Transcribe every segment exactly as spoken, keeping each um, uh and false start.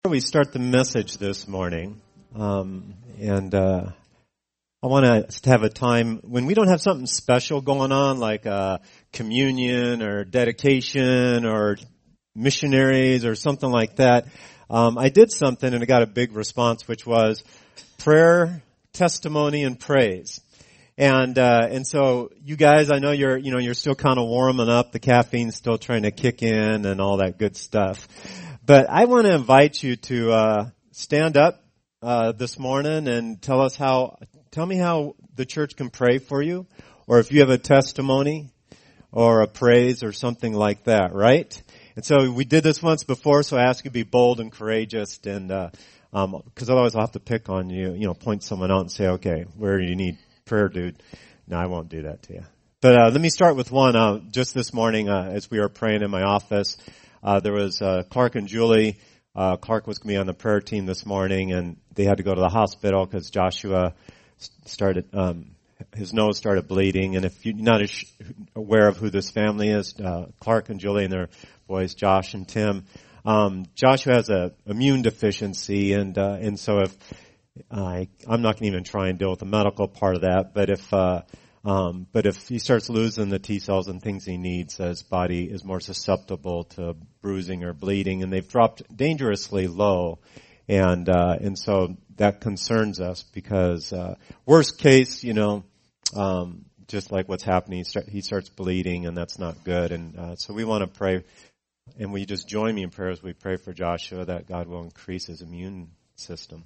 We start the message this morning, um, and uh, I want us to have a time when we don't have something special going on, like uh, communion or dedication or missionaries or something like that. Um, I did something and I got a big response, which was prayer, testimony, and praise. And uh, and so you guys, I know you're you know you're still kind of warming up. The caffeine's still trying to kick in and all that good stuff. But I want to invite you to uh, stand up uh, this morning and tell us how. Tell me how the church can pray for you, or if you have a testimony or a praise or something like that, right? And so we did this once before, so I ask you to be bold and courageous, and because uh, um, otherwise I'll have to pick on you, you know, point someone out and say, okay, where do you need prayer, dude? No, I won't do that to you. But uh, let me start with one. Uh, just this morning, uh, as we were praying in my office. Uh, there was, uh, Clark and Julie. Uh, Clark was going to be on the prayer team this morning, and they had to go to the hospital because Joshua started, um, his nose started bleeding. And if you're not aware of who this family is, uh, Clark and Julie and their boys, Josh and Tim, um, Joshua has a immune deficiency, and, uh, and so if, I, I'm not going to even try and deal with the medical part of that, but if, uh, Um, but if he starts losing the T cells and things he needs, his body is more susceptible to bruising or bleeding, and they've dropped dangerously low, and uh, and so that concerns us because uh, worst case, you know, um, just like what's happening, he, start, he starts bleeding, and that's not good, and uh, so we want to pray, and we just join me in prayer as we pray for Joshua that God will increase his immune system.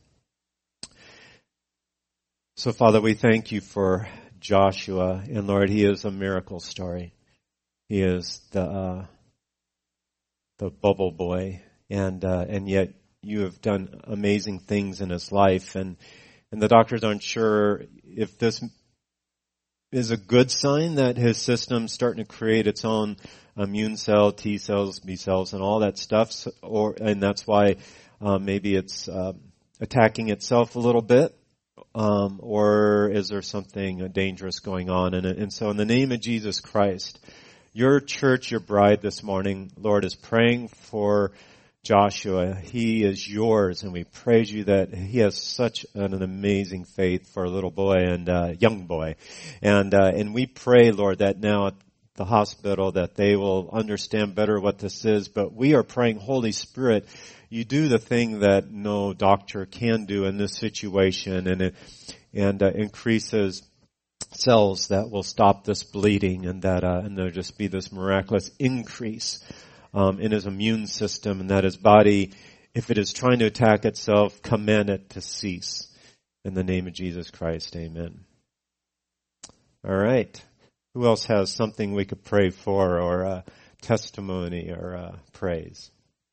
So, Father, we thank you for Joshua, and Lord, he is a miracle story. He is the uh, the bubble boy, and uh, and yet you have done amazing things in his life, and and the doctors aren't sure if this is a good sign that his system's starting to create its own immune cell, T cells, B cells, and all that stuff, or and that's why uh, maybe it's uh, attacking itself a little bit. Um, or is there something dangerous going on? And, and so in the name of Jesus Christ, your church, your bride this morning, Lord, is praying for Joshua. He is yours, and we praise you that he has such an, an amazing faith for a little boy and uh, young boy. And, uh, and we pray, Lord, that now at the hospital that they will understand better what this is. But we are praying, Holy Spirit, you do the thing that no doctor can do in this situation, and it and uh, increases cells that will stop this bleeding, and that uh, and there'll just be this miraculous increase um, in his immune system, and that his body, if it is trying to attack itself, command it to cease. In the name of Jesus Christ, amen. All right. Who else has something we could pray for, or a testimony, or a praise?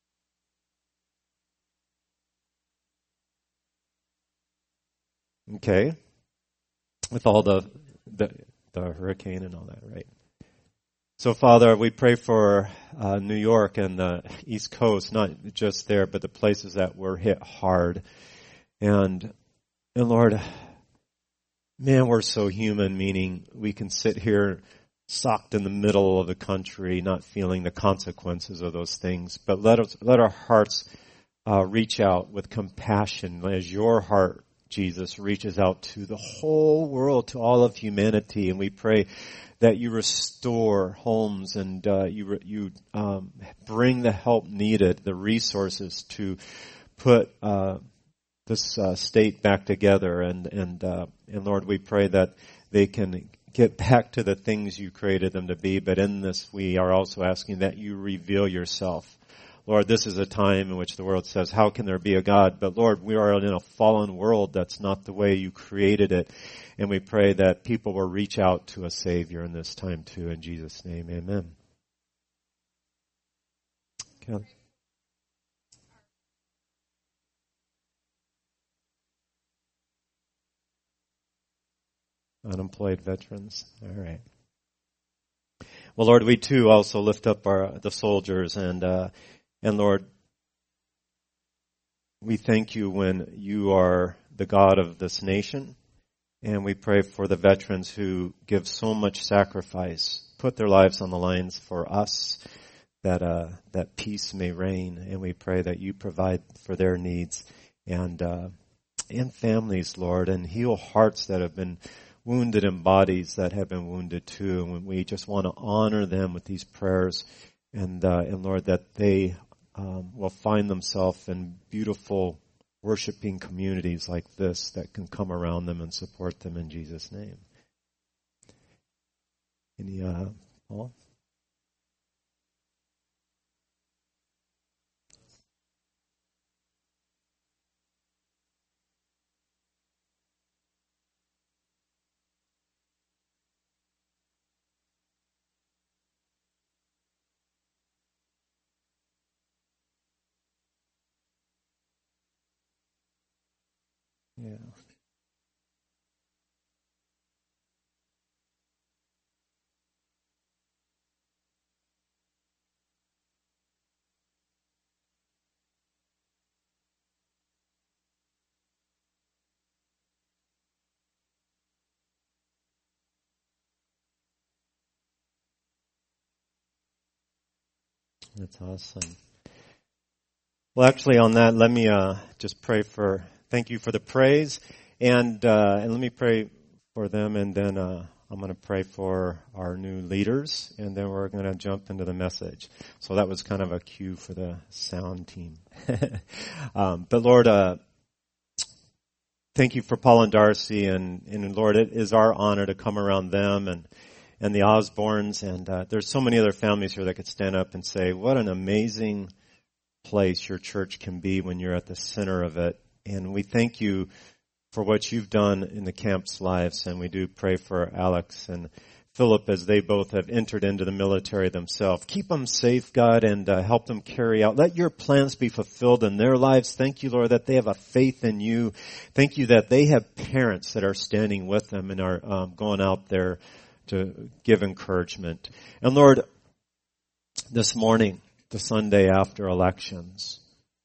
Okay. With all the, the the hurricane and all that, right? So, Father, we pray for uh, New York and the East Coast, not just there, but the places that were hit hard. And, and Lord, man, we're so human, meaning we can sit here socked in the middle of the country, not feeling the consequences of those things. But let us let our hearts uh, reach out with compassion as your heart, Jesus, reaches out to the whole world, to all of humanity, and we pray that you restore homes and uh, you you um, bring the help needed, the resources to put uh, this uh, state back together, and and uh, and Lord, we pray that they can get back to the things you created them to be. But in this, we are also asking that you reveal yourself. Lord, this is a time in which the world says, how can there be a God? But Lord, we are in a fallen world. That's not the way you created it. And we pray that people will reach out to a Savior in this time too. In Jesus' name, amen. Okay. Unemployed veterans. All right. Well, Lord, we too also lift up our the soldiers, and uh, and Lord, we thank you when you are the God of this nation, and we pray for the veterans who give so much sacrifice, put their lives on the lines for us, that uh, that peace may reign, and we pray that you provide for their needs and uh, and families, Lord, and heal hearts that have been wounded and bodies that have been wounded too. And we just want to honor them with these prayers, and uh, and Lord, that they um, will find themselves in beautiful worshiping communities like this that can come around them and support them in Jesus' name. Any uh, Paul? Yeah. That's awesome. Well, actually, on that, let me uh, just pray for. Thank you for the praise, and uh, and let me pray for them, and then uh, I'm going to pray for our new leaders, and then we're going to jump into the message. So that was kind of a cue for the sound team. um, but Lord, uh, thank you for Paul and Darcy, and and Lord, it is our honor to come around them and. and the Osbornes, and uh, there's so many other families here that could stand up and say, what an amazing place your church can be when you're at the center of it. And we thank you for what you've done in the camp's lives, and we do pray for Alex and Philip as they both have entered into the military themselves. Keep them safe, God, and uh, help them carry out. Let your plans be fulfilled in their lives. Thank you, Lord, that they have a faith in you. Thank you that they have parents that are standing with them and are um, going out there to give encouragement. And Lord, this morning, the Sunday after elections,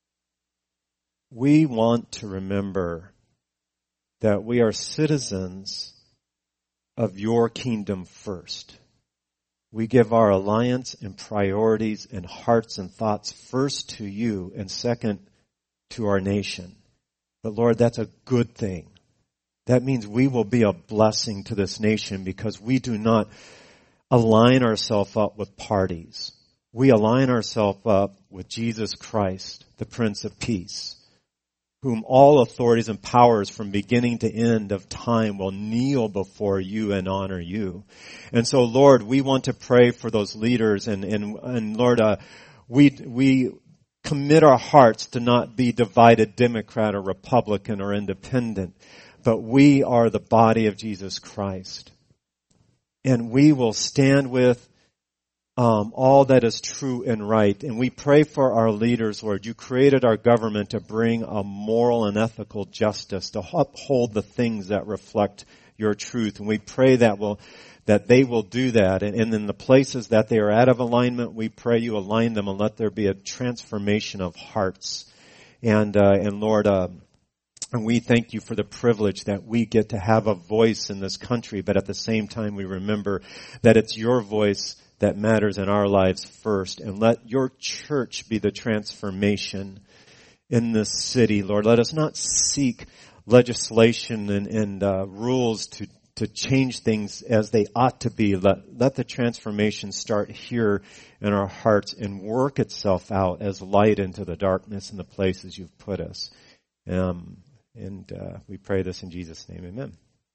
we want to remember that we are citizens of your kingdom first. We give our alliance and priorities and hearts and thoughts first to you and second to our nation. But Lord, that's a good thing. That means we will be a blessing to this nation because we do not align ourselves up with parties. We align ourselves up with Jesus Christ, the Prince of Peace, whom all authorities and powers from beginning to end of time will kneel before you and honor you. And so, Lord, we want to pray for those leaders, and, and, and Lord, uh, we, we commit our hearts to not be divided Democrat or Republican or independent. But we are the body of Jesus Christ. And we will stand with um, all that is true and right. And we pray for our leaders, Lord. You created our government to bring a moral and ethical justice, to uphold the things that reflect your truth. And we pray that will that they will do that. And, and in the places that they are out of alignment, we pray you align them and let there be a transformation of hearts. And, uh, and Lord, uh, And we thank you for the privilege that we get to have a voice in this country, but at the same time we remember that it's your voice that matters in our lives first. And let your church be the transformation in this city, Lord. Let us not seek legislation and, and uh, rules to, to change things as they ought to be. Let, let the transformation start here in our hearts and work itself out as light into the darkness in the places you've put us. Um, And uh, we pray this in Jesus' name. Amen.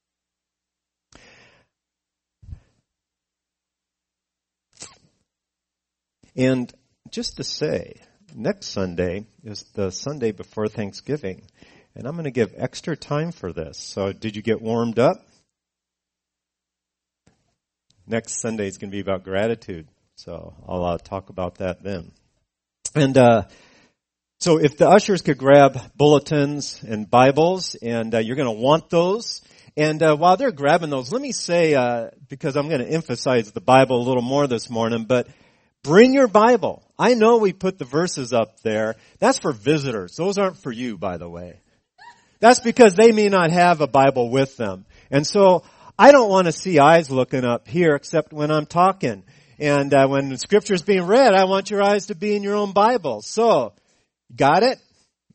And just to say, next Sunday is the Sunday before Thanksgiving. And I'm going to give extra time for this. So did you get warmed up? Next Sunday is going to be about gratitude. So I'll uh, talk about that then. And uh So if the ushers could grab bulletins and Bibles, and uh, you're going to want those. And uh, while they're grabbing those, let me say, uh, because I'm going to emphasize the Bible a little more this morning, but bring your Bible. I know we put the verses up there. That's for visitors. Those aren't for you, by the way. That's because they may not have a Bible with them. And so I don't want to see eyes looking up here except when I'm talking. And uh, when Scripture is being read, I want your eyes to be in your own Bible. So, got it?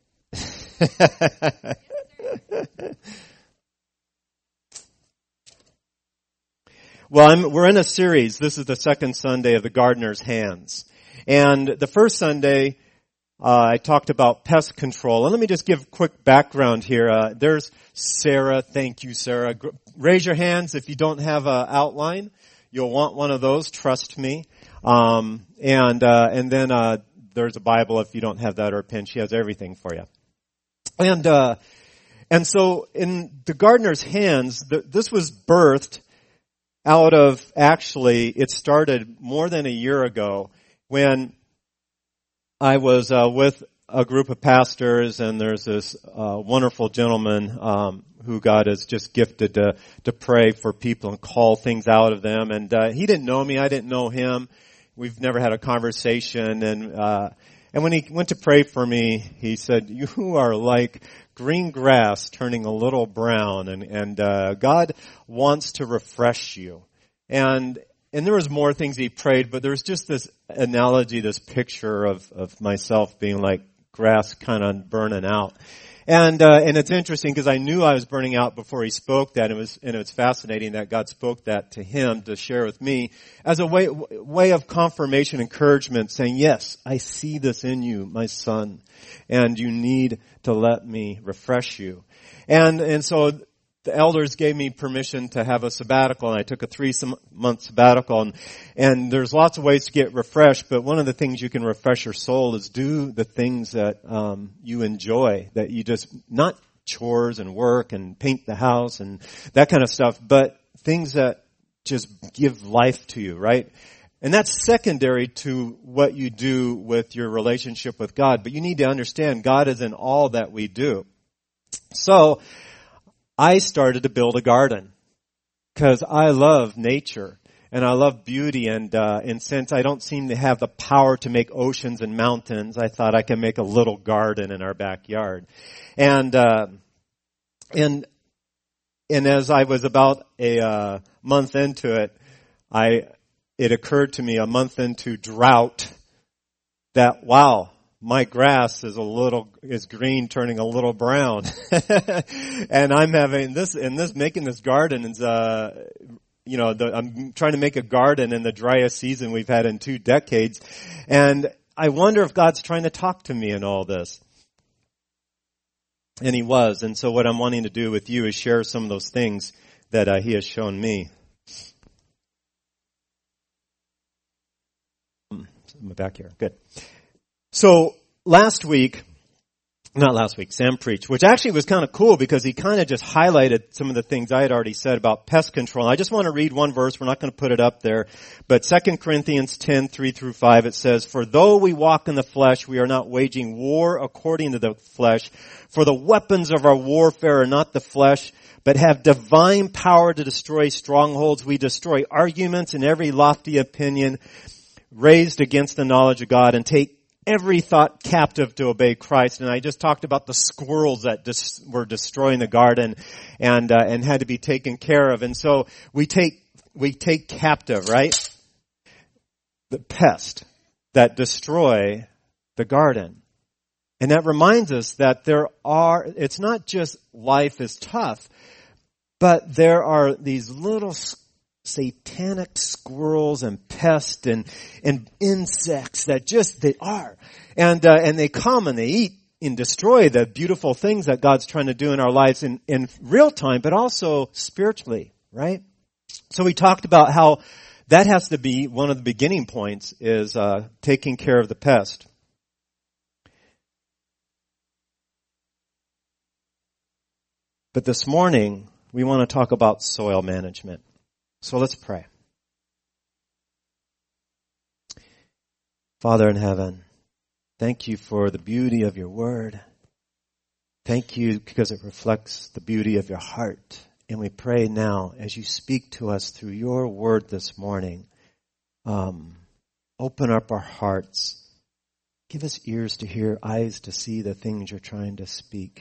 Well, I'm, we're in a series. This is the second Sunday of the Gardener's Hands. And the first Sunday, uh, I talked about pest control. And let me just give quick background here. Uh, there's Sarah. Thank you, Sarah. Raise your hands if you don't have an outline. You'll want one of those, trust me. Um, and, uh, and then, uh, there's a Bible if you don't have that or a pen. She has everything for you. And, uh, and so in the Gardener's Hands, th- this was birthed out of, actually, it started more than a year ago when I was, uh, with a group of pastors, and there's this, uh, wonderful gentleman, um, who God has just gifted to, to pray for people and call things out of them. And, uh, he didn't know me. I didn't know him. We've never had a conversation. And, uh, and when he went to pray for me, he said, you are like green grass turning a little brown, and, and, uh, God wants to refresh you. And, and there was more things he prayed, but there was just this analogy, this picture of, of myself being like grass kind of burning out. And, uh, and it's interesting because I knew I was burning out before he spoke that. And it was, and it was fascinating that God spoke that to him to share with me as a way, way of confirmation, encouragement, saying, yes, I see this in you, my son, and you need to let me refresh you. And, and so the elders gave me permission to have a sabbatical, and I took a three-month sabbatical. And, and there's lots of ways to get refreshed, but one of the things you can refresh your soul is do the things that um, you enjoy, that you just, not chores and work and paint the house and that kind of stuff, but things that just give life to you, right? And that's secondary to what you do with your relationship with God. But you need to understand God is in all that we do. So I started to build a garden because I love nature and I love beauty. And, uh, and since I don't seem to have the power to make oceans and mountains, I thought I could make a little garden in our backyard. And, uh, and, and as I was about a, uh, month into it, I, it occurred to me a month into drought that, wow, my grass is a little, is green turning a little brown. And I'm having this, and this, making this garden is, uh, you know, the, I'm trying to make a garden in the driest season we've had in two decades. And I wonder if God's trying to talk to me in all this. And he was. And so what I'm wanting to do with you is share some of those things that uh, he has shown me. I'm back here. Good. So last week, not last week, Sam preached, which actually was kind of cool because he kind of just highlighted some of the things I had already said about pest control. I just want to read one verse. We're not going to put it up there. But Second Corinthians ten, three through five, it says, for though we walk in the flesh, we are not waging war according to the flesh. For the weapons of our warfare are not the flesh, but have divine power to destroy strongholds. We destroy arguments and every lofty opinion raised against the knowledge of God, and take every thought captive to obey Christ. And I just talked about the squirrels that dis- were destroying the garden and uh, and had to be taken care of. And so we take we take captive, right? The pest that destroy the garden. And that reminds us that there are, it's not just life is tough, but there are these little satanic squirrels and pests and, and insects that just, they are. And, uh, and they come and they eat and destroy the beautiful things that God's trying to do in our lives in, in real time, but also spiritually, right? So we talked about how that has to be one of the beginning points is, uh, taking care of the pest. But this morning, we want to talk about soil management. So let's pray. Father in heaven, thank you for the beauty of your word. Thank you because it reflects the beauty of your heart. And we pray now as you speak to us through your word this morning, um, open up our hearts. Give us ears to hear, eyes to see the things you're trying to speak.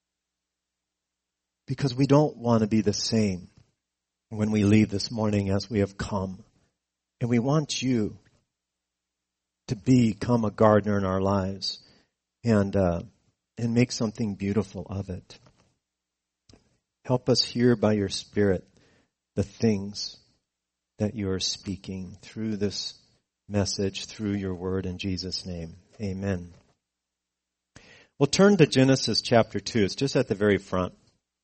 Because we don't want to be the same when we leave this morning as we have come. And we want you to become a gardener in our lives and uh, and make something beautiful of it. Help us hear by your Spirit the things that you are speaking through this message, through your word, in Jesus' name. Amen. We'll turn to Genesis chapter two. It's just at the very front.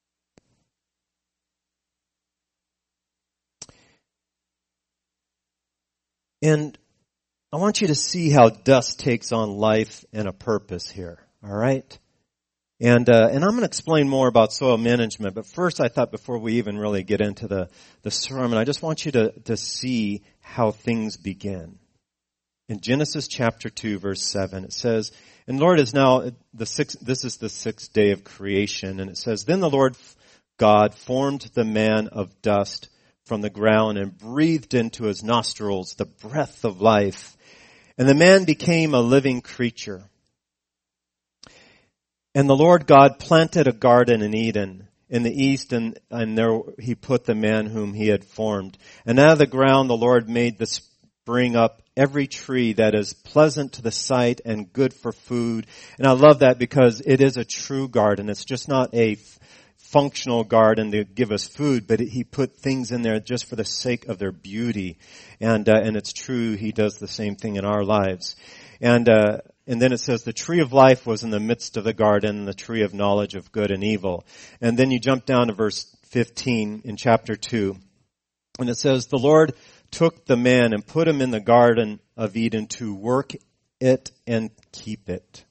And I want you to see how dust takes on life and a purpose here. All right? And uh, and I'm going to explain more about soil management. But first, I thought before we even really get into the, the sermon, I just want you to, to see how things begin. In Genesis chapter two, verse seven, it says, and Lord is now, the sixth, this is the sixth day of creation. And it says, then the Lord God formed the man of dust from the ground and breathed into his nostrils the breath of life. And the man became a living creature. And the Lord God planted a garden in Eden in the east, and, and there he put the man whom he had formed. And out of the ground the Lord made the spring up every tree that is pleasant to the sight and good for food. And I love that because it is a true garden. It's just not a f- functional garden to give us food, but it, he put things in there just for the sake of their beauty. And uh, and it's true, he does the same thing in our lives. And uh And then it says the tree of life was in the midst of the garden, the tree of knowledge of good and evil. And then you jump down to verse fifteen in chapter two. And it says, the Lord took the man and put him in the garden of Eden to work it and keep it.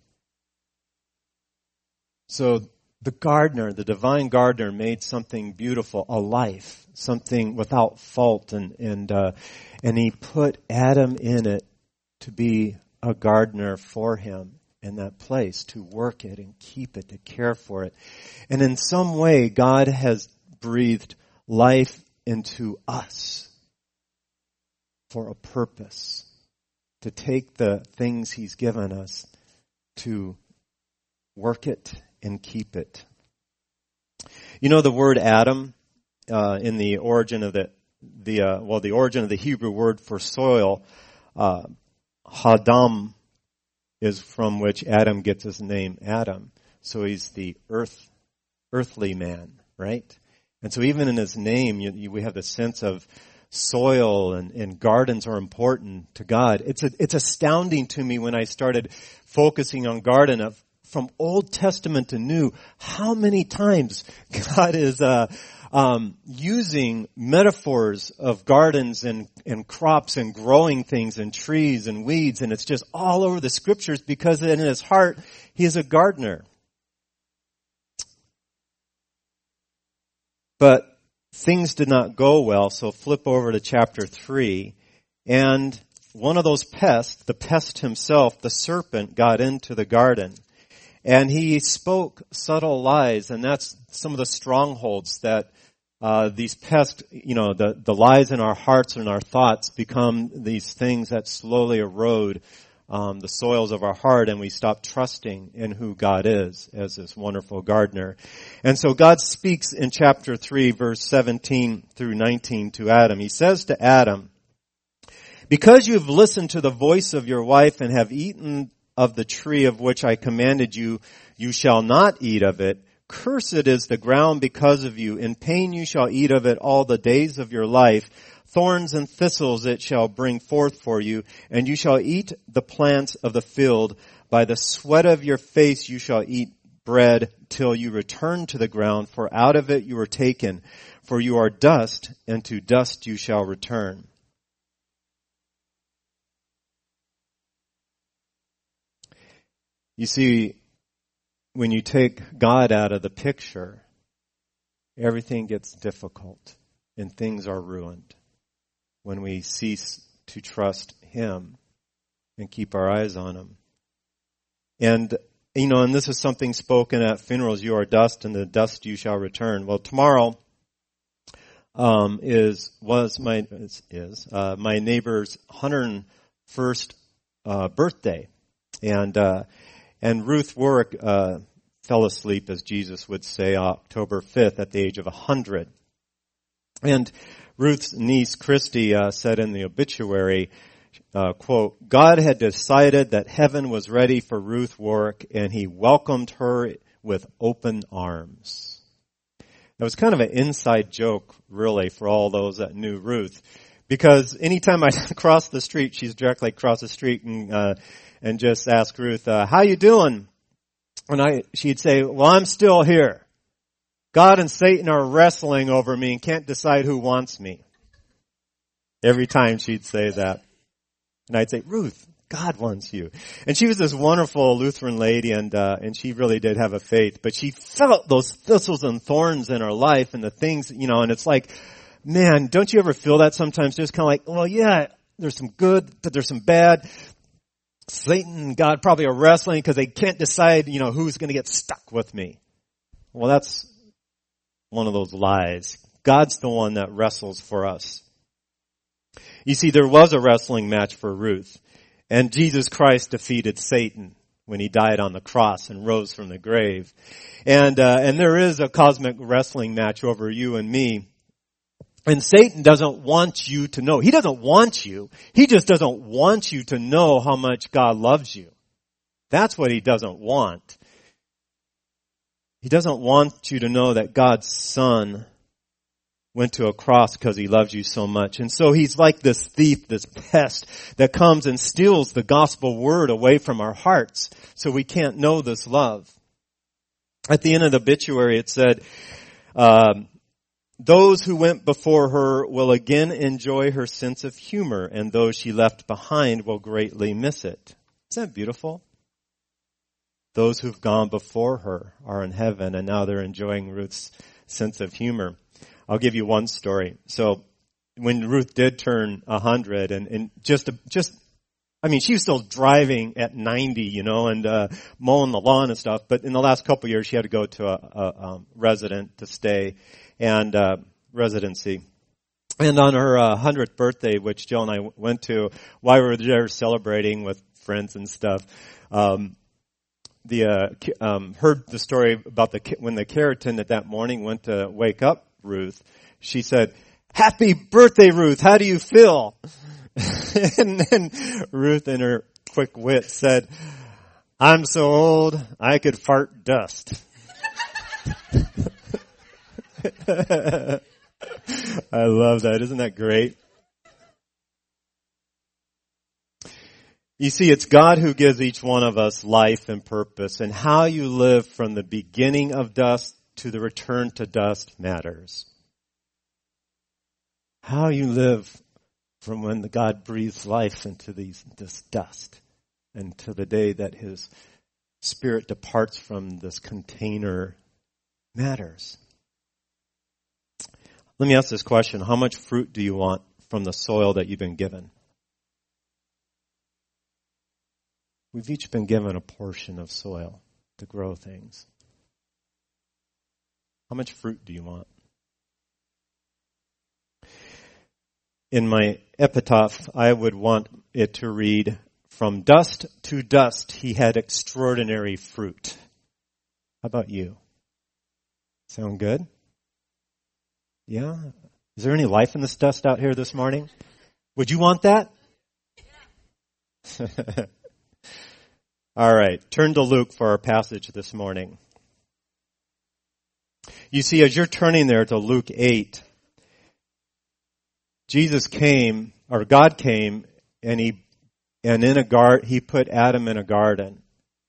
So the gardener, the divine gardener, made something beautiful, a life, something without fault. And, and, uh, and he put Adam in it to be a gardener for him in that place, to work it and keep it, to care for it. And in some way, God has breathed life into us for a purpose, to take the things he's given us, to work it and keep it. You know the word Adam, uh, in the origin of the, the, uh, well, the origin of the Hebrew word for soil, uh, Hadam is from which Adam gets his name, Adam. So he's the earth, earthly man, right? And so even in his name, you, you, we have the sense of soil and, and gardens are important to God. It's a, it's astounding to me when I started focusing on garden of from Old Testament to New, how many times God is uh, um, using metaphors of gardens and, and crops and growing things and trees and weeds, and it's just all over the scriptures because in his heart, he is a gardener. But things did not go well, so flip over to chapter three, and one of those pests, the pest himself, the serpent, got into the garden. And he spoke subtle lies, and that's some of the strongholds that uh these pests, you know, the, the lies in our hearts and our thoughts become these things that slowly erode um the soils of our heart, and we stop trusting in who God is as this wonderful gardener. And so God speaks in chapter three, verse seventeen through nineteen to Adam. He says to Adam, because you have listened to the voice of your wife and have eaten of the tree of which I commanded you, you shall not eat of it. Cursed is the ground because of you. In pain you shall eat of it all the days of your life. Thorns and thistles it shall bring forth for you, and you shall eat the plants of the field. By the sweat of your face you shall eat bread till you return to the ground, for out of it you were taken. For you are dust, and to dust you shall return. You see, when you take God out of the picture, everything gets difficult and things are ruined when we cease to trust Him and keep our eyes on Him. And, you know, and this is something spoken at funerals, you are dust and the dust you shall return. Well, tomorrow um, is, was my, is, is uh, my neighbor's one hundred first uh, birthday. And, uh, And Ruth Warwick uh, fell asleep, as Jesus would say, October fifth at the age of one hundred. And Ruth's niece, Christy, uh, said in the obituary, uh, quote, God had decided that heaven was ready for Ruth Warrick, and he welcomed her with open arms. That was kind of an inside joke, really, for all those that knew Ruth. Because anytime I cross the street, she's directly across the street and, uh, and just ask Ruth, uh, how you doing? And I, she'd say, well, I'm still here. God and Satan are wrestling over me and can't decide who wants me. Every time she'd say that. And I'd say, Ruth, God wants you. And she was this wonderful Lutheran lady, and uh, and she really did have a faith. But she felt those thistles and thorns in her life and the things, you know, and it's like, man, don't you ever feel that sometimes? Just kind of like, well, yeah, there's some good, but there's some bad. Satan and God probably are wrestling because they can't decide, you know, who's going to get stuck with me. Well, that's one of those lies. God's the one that wrestles for us. You see, there was a wrestling match for Ruth, and Jesus Christ defeated Satan when he died on the cross and rose from the grave. And uh, and there is a cosmic wrestling match over you and me. And Satan doesn't want you to know. He doesn't want you. He just doesn't want you to know how much God loves you. That's what he doesn't want. He doesn't want you to know that God's Son went to a cross because he loves you so much. And so he's like this thief, this pest that comes and steals the gospel word away from our hearts so we can't know this love. At the end of the obituary it said, um, those who went before her will again enjoy her sense of humor, and those she left behind will greatly miss it. Isn't that beautiful? Those who've gone before her are in heaven, and now they're enjoying Ruth's sense of humor. I'll give you one story. So when Ruth did turn a hundred, and, and just, just, I mean, she was still driving at ninety, you know, and uh, mowing the lawn and stuff. But in the last couple of years, she had to go to a, a, a resident to stay and uh, residency. And on her uh, hundredth birthday, which Jill and I went to, while we were there celebrating with friends and stuff, um, the uh, um, heard the story about the when the care attendant that morning went to wake up Ruth. She said, "Happy birthday, Ruth. How do you feel?" And then Ruth, in her quick wit, said, "I'm so old, I could fart dust." I love that. Isn't that great? You see, it's God who gives each one of us life and purpose, and how you live from the beginning of dust to the return to dust matters. How you live from when the God breathes life into these, this dust and to the day that his spirit departs from this container matters. Let me ask this question. How much fruit do you want from the soil that you've been given? We've each been given a portion of soil to grow things. How much fruit do you want? In my epitaph, I would want it to read, "From dust to dust, he had extraordinary fruit." How about you? Sound good? Yeah? Is there any life in this dust out here this morning? Would you want that? All right. Turn to Luke for our passage this morning. You see, as you're turning there to Luke eight, Jesus came, or God came, and he, and in a gar, he put Adam in a garden.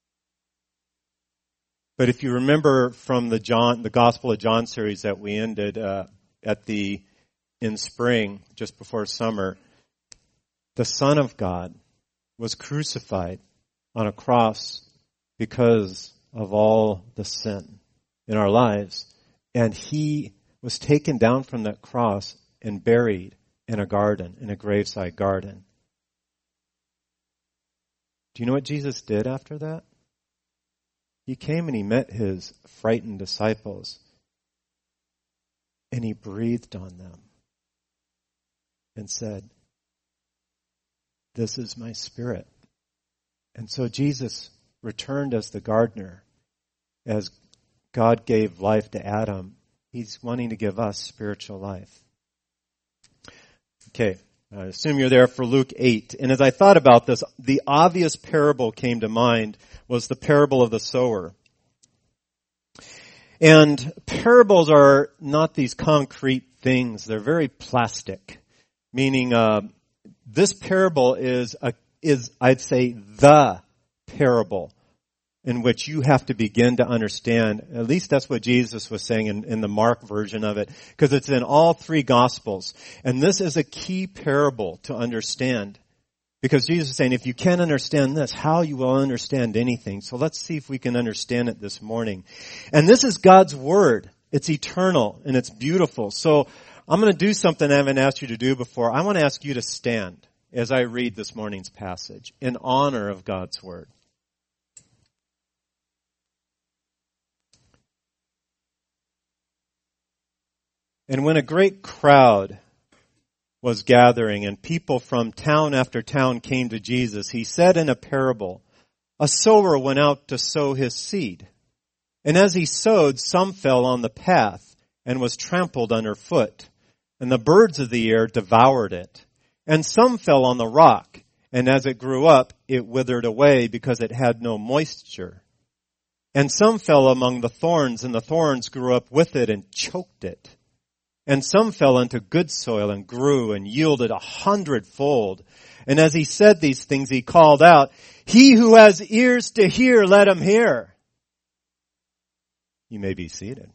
But if you remember from the John, the Gospel of John series that we ended uh, at the in spring, just before summer, the Son of God was crucified on a cross because of all the sin in our lives, and he was taken down from that cross and buried in a garden, in a graveside garden. Do you know what Jesus did after that? He came and he met his frightened disciples, and he breathed on them and said, "This is my spirit." And so Jesus returned as the gardener. As God gave life to Adam, he's wanting to give us spiritual life. Okay, I assume you're there for Luke eight. And as I thought about this, the obvious parable came to mind was the parable of the sower. And parables are not these concrete things. They're very plastic, meaning uh, this parable is, a, is, I'd say, the parable in which you have to begin to understand. At least that's what Jesus was saying in, in the Mark version of it, because it's in all three Gospels. And this is a key parable to understand. Because Jesus is saying, if you can't understand this, how you will understand anything. So let's see if we can understand it this morning. And this is God's Word. It's eternal and it's beautiful. So I'm going to do something I haven't asked you to do before. I want to ask you to stand as I read this morning's passage in honor of God's Word. And when a great crowd was gathering and people from town after town came to Jesus, he said in a parable, a sower went out to sow his seed. And as he sowed, some fell on the path and was trampled underfoot, and the birds of the air devoured it. And some fell on the rock, and as it grew up, it withered away because it had no moisture. And some fell among the thorns, and the thorns grew up with it and choked it. And some fell into good soil and grew and yielded a hundredfold. And as he said these things, he called out, he who has ears to hear, let him hear. You may be seated.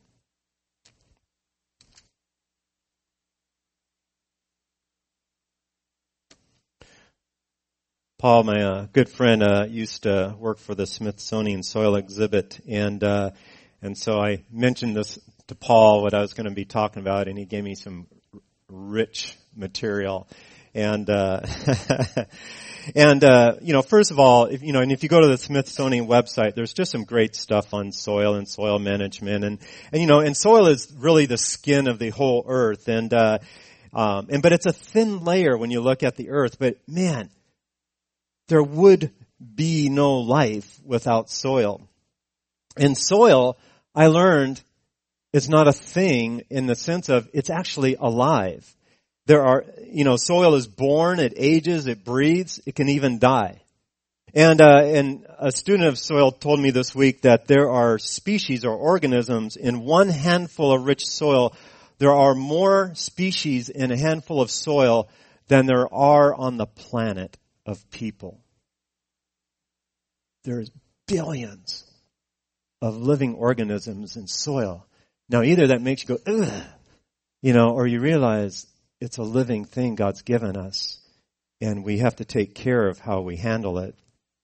Paul, my uh, good friend, uh, used to work for the Smithsonian Soil Exhibit, and uh, and so I mentioned this to Paul, what I was going to be talking about, and he gave me some rich material. And, uh, and, uh, you know, first of all, if, you know, and if you go to the Smithsonian website, there's just some great stuff on soil and soil management. And, and, you know, and soil is really the skin of the whole earth. And, uh, um, and, but it's a thin layer when you look at the earth. But man, there would be no life without soil. And soil, I learned, it's not a thing in the sense of it's actually alive. There are, you know, soil is born, it ages, it breathes, it can even die. And, uh, and a student of soil told me this week that there are species or organisms in one handful of rich soil. There are more species in a handful of soil than there are on the planet of people. There's billions of living organisms in soil. Now, either that makes you go, ugh, you know, or you realize it's a living thing God's given us, and we have to take care of how we handle it.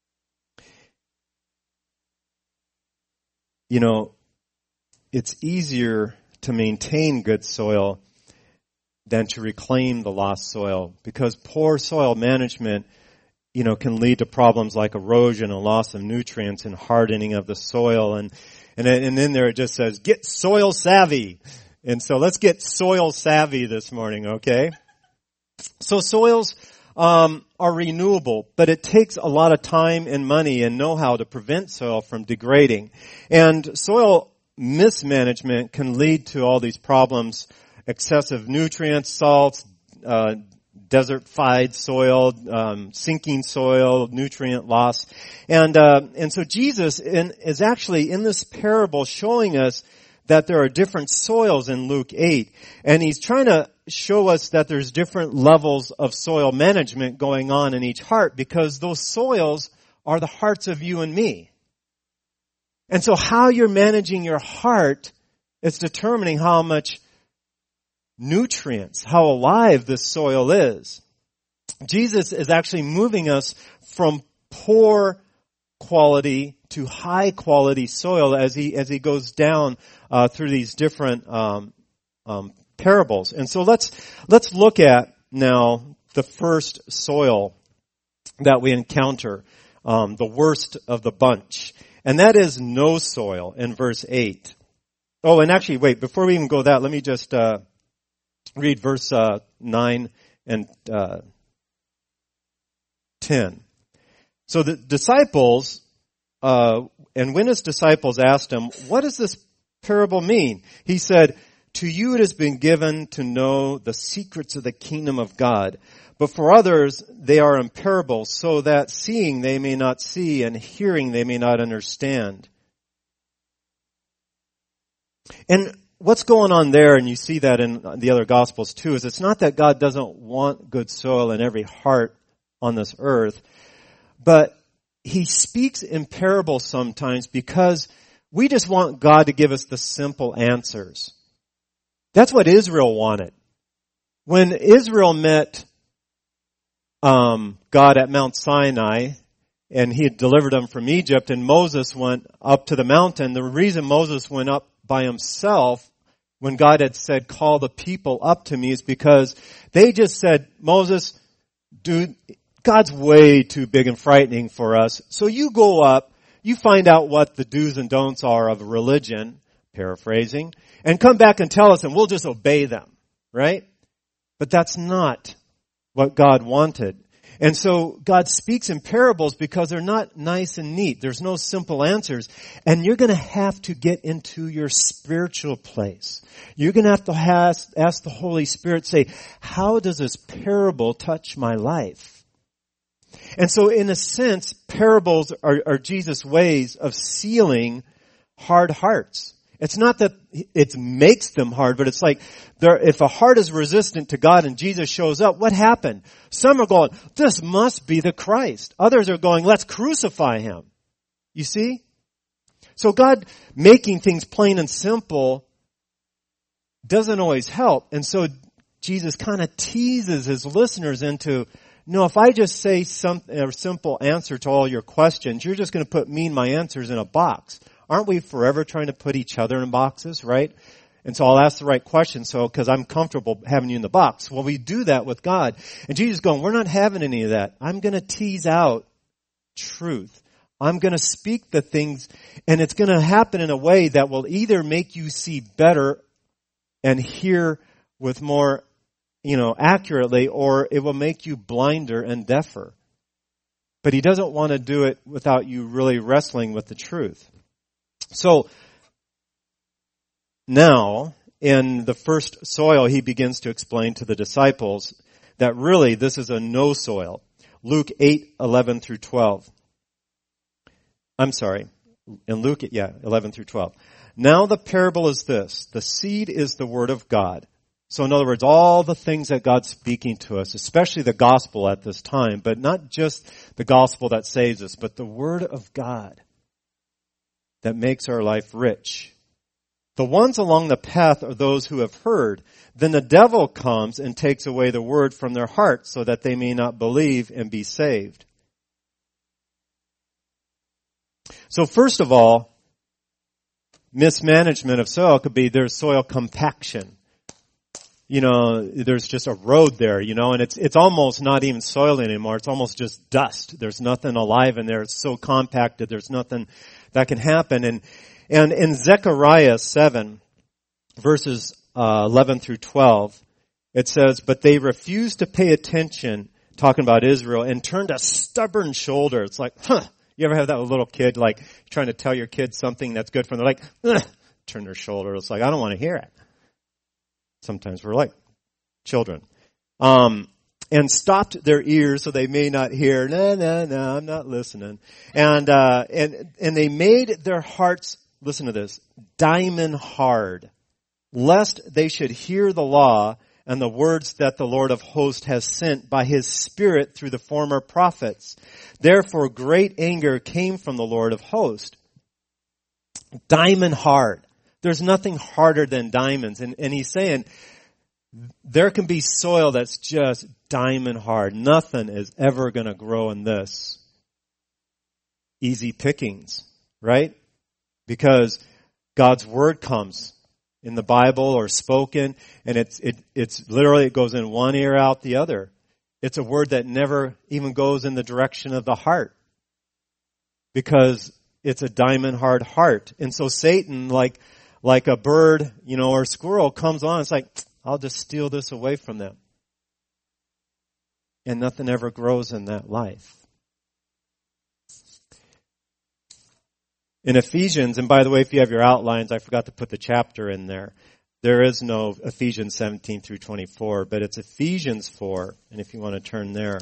You know, it's easier to maintain good soil than to reclaim the lost soil, because poor soil management, you know, can lead to problems like erosion and loss of nutrients and hardening of the soil. And And, and then there it just says, get soil savvy. And so let's get soil savvy this morning, okay? So soils um, are renewable, but it takes a lot of time and money and know-how to prevent soil from degrading. And soil mismanagement can lead to all these problems: excessive nutrients, salts, uh, desertified soil, um, sinking soil, nutrient loss. And, uh, and so Jesus in, is actually in this parable showing us that there are different soils in Luke eight. And he's trying to show us that there's different levels of soil management going on in each heart, because those soils are the hearts of you and me. And so how you're managing your heart is determining how much nutrients, how alive this soil is. Jesus is actually moving us from poor quality to high quality soil as he as he goes down uh, through these different um, um, parables. And so let's let's look at now the first soil that we encounter, um, the worst of the bunch, and that is no soil in verse eight. Oh, and actually, wait, before we even go that, let me just uh, read verse uh, nine and uh, ten. So the disciples, uh, and when his disciples asked him, what does this parable mean? He said, To you it has been given to know the secrets of the kingdom of God. But for others, they are in parables, so that seeing they may not see, and hearing they may not understand. And what's going on there, and you see that in the other Gospels too, is it's not that God doesn't want good soil in every heart on this earth, but He speaks in parables sometimes because we just want God to give us the simple answers. That's what Israel wanted. When Israel met um, God at Mount Sinai, and He had delivered them from Egypt, and Moses went up to the mountain, the reason Moses went up by himself when God had said, call the people up to me, is because they just said, Moses, dude, God's way too big and frightening for us. So you go up, you find out what the do's and don'ts are of religion, paraphrasing, and come back and tell us and we'll just obey them, right? But that's not what God wanted. And so God speaks in parables because they're not nice and neat. There's no simple answers. And you're going to have to get into your spiritual place. You're going to have to ask, ask the Holy Spirit, say, how does this parable touch my life? And so in a sense, parables are, are Jesus' ways of sealing hard hearts. It's not that it makes them hard, but it's like there, if a heart is resistant to God and Jesus shows up, what happened? Some are going, this must be the Christ. Others are going, let's crucify Him. You see? So God making things plain and simple doesn't always help. And so Jesus kind of teases His listeners into, no, if I just say some, a simple answer to all your questions, you're just going to put me and my answers in a box. Aren't we forever trying to put each other in boxes, right? And so I'll ask the right question, so because I'm comfortable having you in the box. Well, we do that with God. And Jesus is going, we're not having any of that. I'm going to tease out truth. I'm going to speak the things, and it's going to happen in a way that will either make you see better and hear with more, you know, accurately, or it will make you blinder and deafer. But He doesn't want to do it without you really wrestling with the truth. So, now, in the first soil, He begins to explain to the disciples that really this is a no soil. Luke eight, eleven through twelve. I'm sorry. In Luke, yeah, eleven through twelve. Now the parable is this. The seed is the word of God. So in other words, all the things that God's speaking to us, especially the gospel at this time, but not just the gospel that saves us, but the word of God that makes our life rich. The ones along the path are those who have heard. Then the devil comes and takes away the word from their hearts so that they may not believe and be saved. So first of all, mismanagement of soil could be there's soil compaction. You know, there's just a road there, you know, and it's it's almost not even soil anymore. It's almost just dust. There's nothing alive in there. It's so compacted. There's nothing that can happen. And and in Zechariah seven, verses uh, eleven through twelve, it says, but they refused to pay attention, talking about Israel, and turned a stubborn shoulder. It's like, huh. You ever have that little kid, like, trying to tell your kid something that's good for them? They're like, ugh, turn their shoulder. It's like, I don't want to hear it. Sometimes we're like children. Um, and stopped their ears so they may not hear. No, no, no, I'm not listening. And, uh, and, and they made their hearts, listen to this, diamond hard, lest they should hear the law and the words that the Lord of hosts has sent by His Spirit through the former prophets. Therefore great anger came from the Lord of hosts. Diamond hard. There's nothing harder than diamonds. And, and He's saying there can be soil that's just diamond hard. Nothing is ever going to grow in this. Easy pickings, right? Because God's Word comes in the Bible or spoken, and it's it it's literally it goes in one ear out the other. It's a word that never even goes in the direction of the heart because it's a diamond hard heart. And so Satan, like like a bird, you know, or a squirrel, comes on. It's like, I'll just steal this away from them, and nothing ever grows in that life. In Ephesians, and by the way, if you have your outlines, I forgot to put the chapter in there. There is no Ephesians seventeen through twenty-four, but it's Ephesians four, and if you want to turn there,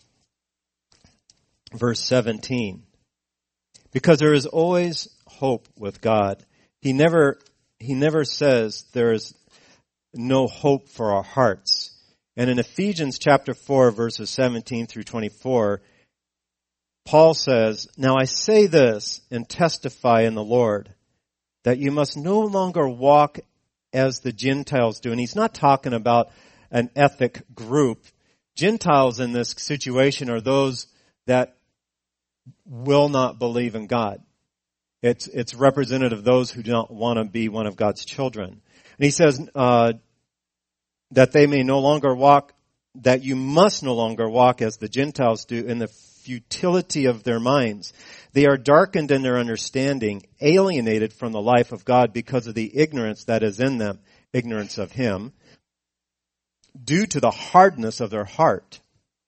verse seventeen. Because there is always hope with God. He never, he never says there is no hope for our hearts. And in Ephesians chapter four, verses seventeen through twenty-four, Paul says, "Now I say this and testify in the Lord, that you must no longer walk as the Gentiles do." And he's not talking about an ethnic group. Gentiles in this situation are those that will not believe in God. It's, it's representative of those who don't want to be one of God's children. And he says, uh, that they may no longer walk, that you must no longer walk as the Gentiles do in the futility of their minds. They are darkened in their understanding, alienated from the life of God because of the ignorance that is in them, ignorance of Him, due to the hardness of their heart.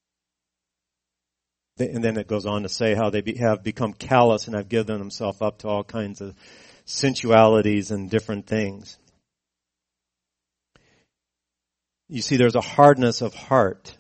And then it goes on to say how they be, have become callous and have given themselves up to all kinds of sensualities and different things. You see, there's a hardness of heart.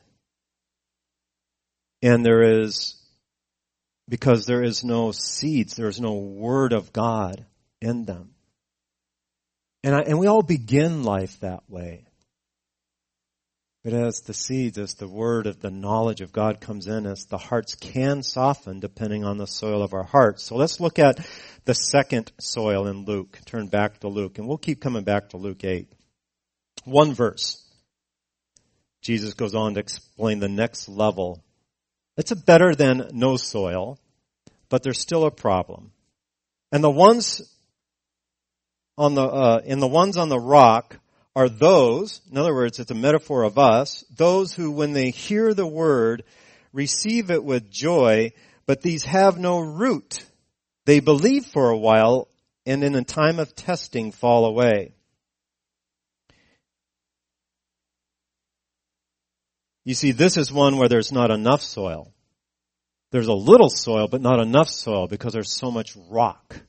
And there is, because there is no seeds, there is no word of God in them. And I, and we all begin life that way. But as the seeds, as the word of the knowledge of God comes in, as the hearts can soften depending on the soil of our hearts. So let's look at the second soil in Luke. Turn back to Luke, and we'll keep coming back to Luke eight. One verse. Jesus goes on to explain the next level. It's a better than no soil, but there's still a problem. And the ones on the uh, and the ones on the rock are those, in other words, it's a metaphor of us, those who when they hear the word receive it with joy, but these have no root. They believe for a while and in a time of testing fall away. You see, this is one where there's not enough soil. There's a little soil, but not enough soil because there's so much rock.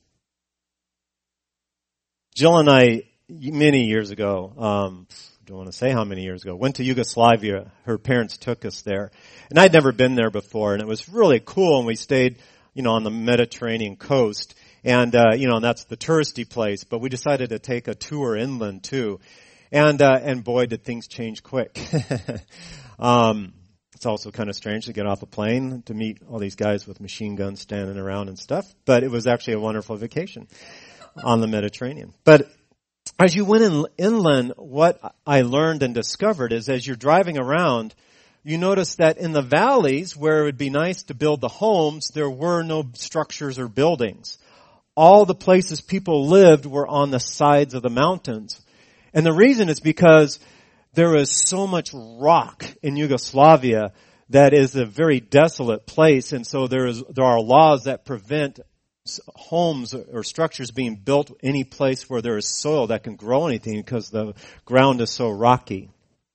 Jill and I, many years ago, um, don't want to say how many years ago, went to Yugoslavia. Her parents took us there. And I'd never been there before, and it was really cool, and we stayed, you know, on the Mediterranean coast. And, uh, you know, and that's the touristy place, but we decided to take a tour inland too. And, uh, and boy, did things change quick. um, it's also kind of strange to get off a plane to meet all these guys with machine guns standing around and stuff, but it was actually a wonderful vacation on the Mediterranean. But as you went in, inland, what I learned and discovered is as you're driving around, you notice that in the valleys where it would be nice to build the homes, there were no structures or buildings. All the places people lived were on the sides of the mountains. And the reason is because there is so much rock in Yugoslavia that is a very desolate place. And so there is, there are laws that prevent homes or structures being built any place where there is soil that can grow anything because the ground is so rocky.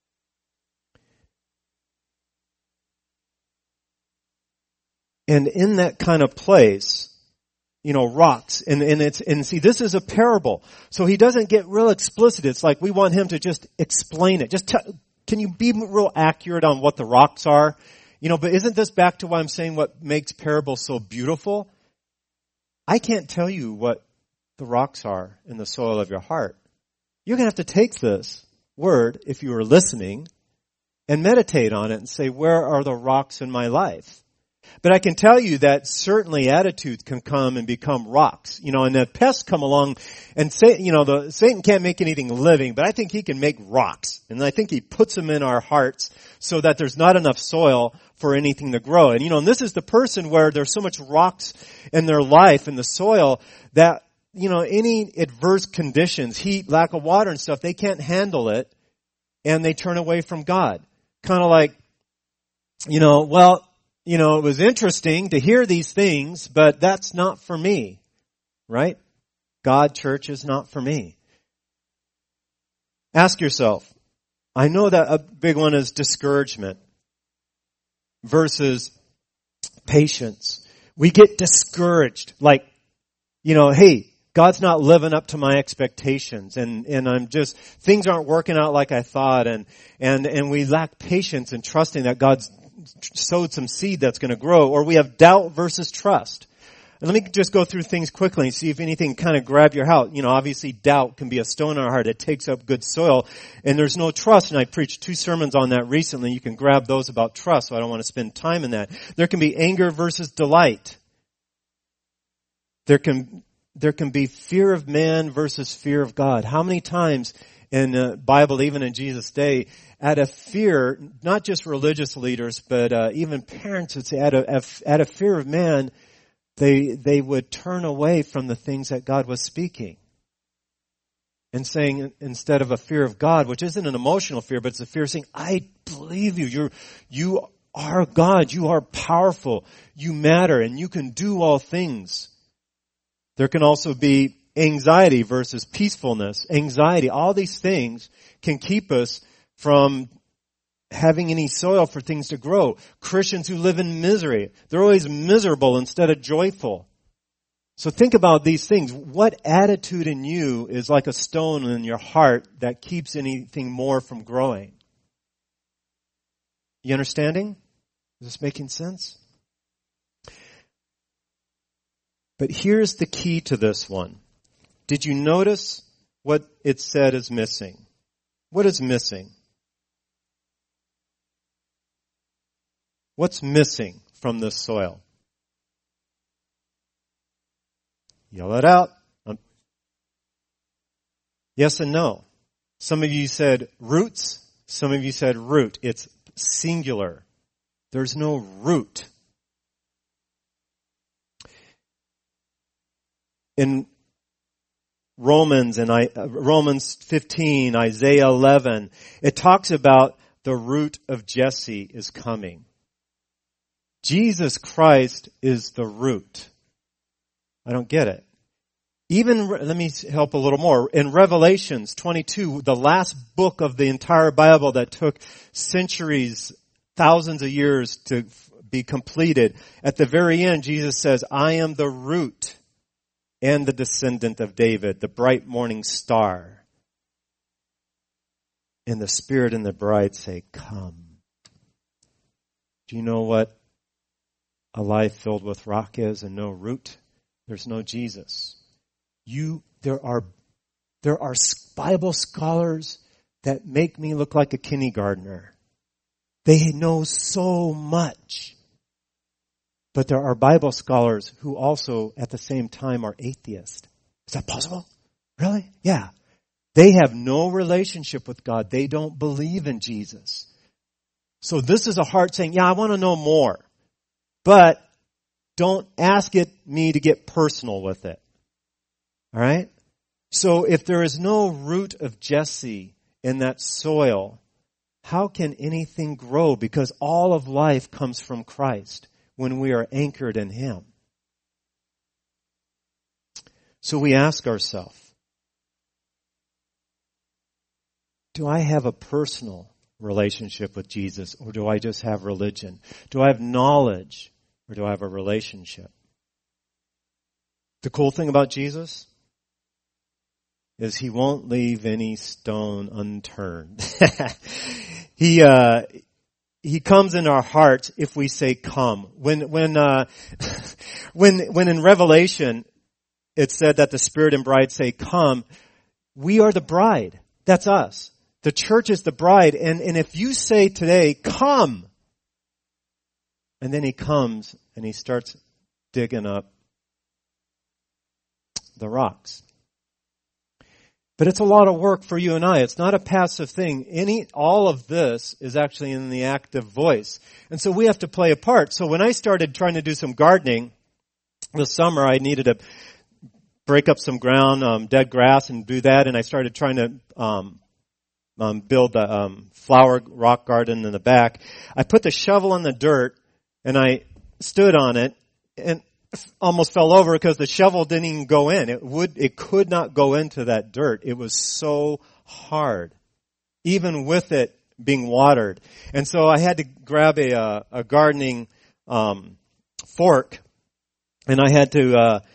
And in that kind of place, you know, rocks, and, and it's, and see, this is a parable. So he doesn't get real explicit. It's like we want him to just explain it. Just t- can you be real accurate on what the rocks are? You know, but isn't this back to why I'm saying what makes parables so beautiful? I can't tell you what the rocks are in the soil of your heart. You're going to have to take this word, if you are listening, and meditate on it and say, where are the rocks in my life? But I can tell you that certainly attitudes can come and become rocks. You know, and the pests come along and say, you know, the Satan can't make anything living, but I think he can make rocks. And I think he puts them in our hearts so that there's not enough soil for anything to grow. And you know, and this is the person where there's so much rocks in their life, in the soil, that, you know, any adverse conditions, heat, lack of water and stuff, they can't handle it and they turn away from God. Kind of like, you know, well, you know, it was interesting to hear these things, but that's not for me, right? God, church is not for me. Ask yourself, I know that a big one is discouragement versus patience. We get discouraged, like, you know, hey, God's not living up to my expectations, and, and I'm just, things aren't working out like I thought, and, and, and we lack patience in trusting that God's sowed some seed that's going to grow, or we have doubt versus trust. And let me just go through things quickly and see if anything kind of grab your heart. You know, obviously doubt can be a stone in our heart. It takes up good soil, and there's no trust, and I preached two sermons on that recently. You can grab those about trust, so I don't want to spend time in that. There can be anger versus delight. There can, there can be fear of man versus fear of God. How many times in the Bible, even in Jesus' day, out of fear, not just religious leaders, but uh, even parents would say, out of, out of fear of man, they, they would turn away from the things that God was speaking. And saying, instead of a fear of God, which isn't an emotional fear, but it's a fear of saying, I believe you. You're, you are God. You are powerful. You matter, and you can do all things. There can also be anxiety versus peacefulness. Anxiety, all these things can keep us from having any soil for things to grow. Christians who live in misery, they're always miserable instead of joyful. So think about these things. What attitude in you is like a stone in your heart that keeps anything more from growing? You understanding? Is this making sense? But here's the key to this one. Did you notice what it said is missing? What is missing? What's missing from this soil? Yell it out. Um, yes and no. Some of you said roots. Some of you said root. It's singular. There's no root. In Romans and I, uh, Romans fifteen, Isaiah eleven, it talks about the root of Jesse is coming. Jesus Christ is the root. I don't get it. Even, let me help a little more. In Revelations twenty-two, the last book of the entire Bible that took centuries, thousands of years to be completed, at the very end, Jesus says, I am the root and the descendant of David, the bright morning star. And the Spirit and the bride say, come. Do you know what a life filled with rock is and no root? There's no Jesus. You, there are, there are Bible scholars that make me look like a kindergartner. They know so much. But there are Bible scholars who also, at the same time, are atheists. Is that possible? Really? Yeah. They have no relationship with God. They don't believe in Jesus. So this is a heart saying, yeah, I want to know more. But don't ask it me to get personal with it. All right? So if there is no root of Jesse in that soil, how can anything grow? Because all of life comes from Christ when we are anchored in Him. So we ask ourselves, do I have a personal relationship with Jesus, or do I just have religion? Do I have knowledge, or do I have a relationship? The cool thing about Jesus is He won't leave any stone unturned. he uh He comes in our hearts if we say come. When when uh when when in Revelation it said that the Spirit and bride say come, we are the bride. That's us. The church is the bride. And, and if you say today, come, and then He comes and He starts digging up the rocks. But it's a lot of work for you and I. It's not a passive thing. Any, all of this is actually in the active voice. And so we have to play a part. So when I started trying to do some gardening this summer, I needed to break up some ground, um, dead grass, and do that. And I started trying to um, um, build a um, flower rock garden in the back. I put the shovel in the dirt, and I stood on it, and almost fell over because the shovel didn't even go in. It would, it could not go into that dirt. It was so hard, even with it being watered. And so I had to grab a, uh, a gardening, um, fork, and I had to, uh,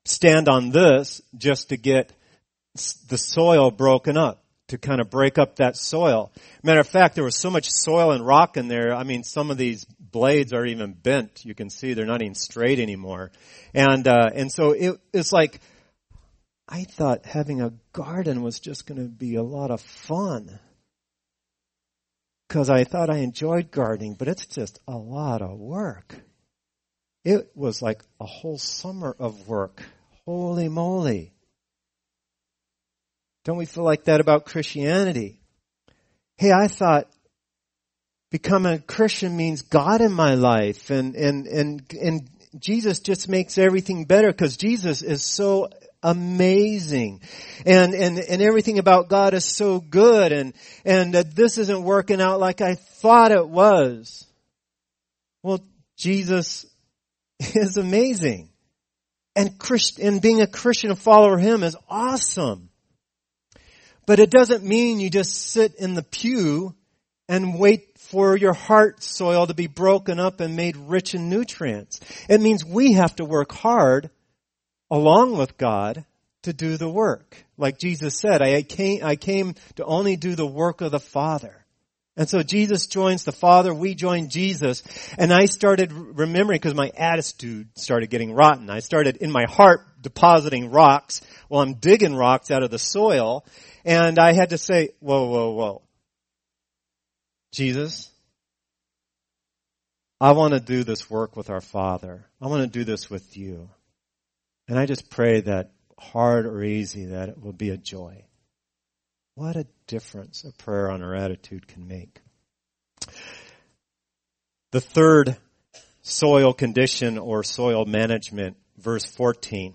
stand on this just to get the soil broken up, to kind of break up that soil. Matter of fact, there was so much soil and rock in there. I mean, some of these blades are even bent. You can see they're not even straight anymore. And, uh, and so it, it's like, I thought having a garden was just going to be a lot of fun. Because I thought I enjoyed gardening, but it's just a lot of work. It was like a whole summer of work. Holy moly. Don't we feel like that about Christianity? Hey, I thought becoming a Christian means God in my life, and and and and Jesus just makes everything better because Jesus is so amazing, and and and everything about God is so good, and and uh, this isn't working out like I thought it was. Well, Jesus is amazing, and Christ, and being a Christian, a follower of Him, is awesome. But it doesn't mean you just sit in the pew and wait for your heart soil to be broken up and made rich in nutrients. It means we have to work hard along with God to do the work. Like Jesus said, I came, I came to only do the work of the Father. And so Jesus joins the Father, we join Jesus, and I started remembering, because my attitude started getting rotten. I started in my heart depositing rocks while I'm digging rocks out of the soil, and I had to say, whoa, whoa, whoa. Jesus, I want to do this work with our Father. I want to do this with you. And I just pray that hard or easy, that it will be a joy. What a difference a prayer on our attitude can make. The third soil condition or soil management, verse fourteen.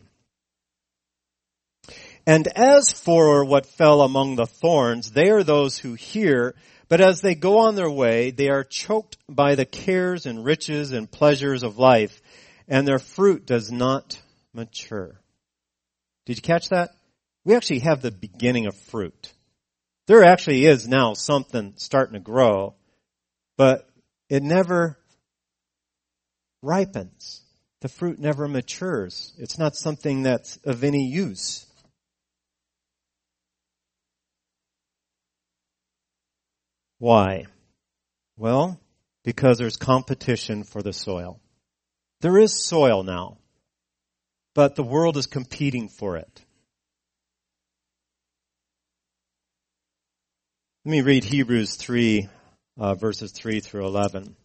And as for what fell among the thorns, they are those who hear, but as they go on their way, they are choked by the cares and riches and pleasures of life, and their fruit does not mature. Did you catch that? We actually have the beginning of fruit. There actually is now something starting to grow, but it never ripens. The fruit never matures. It's not something that's of any use. Why? Well, because there's competition for the soil. There is soil now, but the world is competing for it. Let me read Hebrews three, uh, verses three through eleven.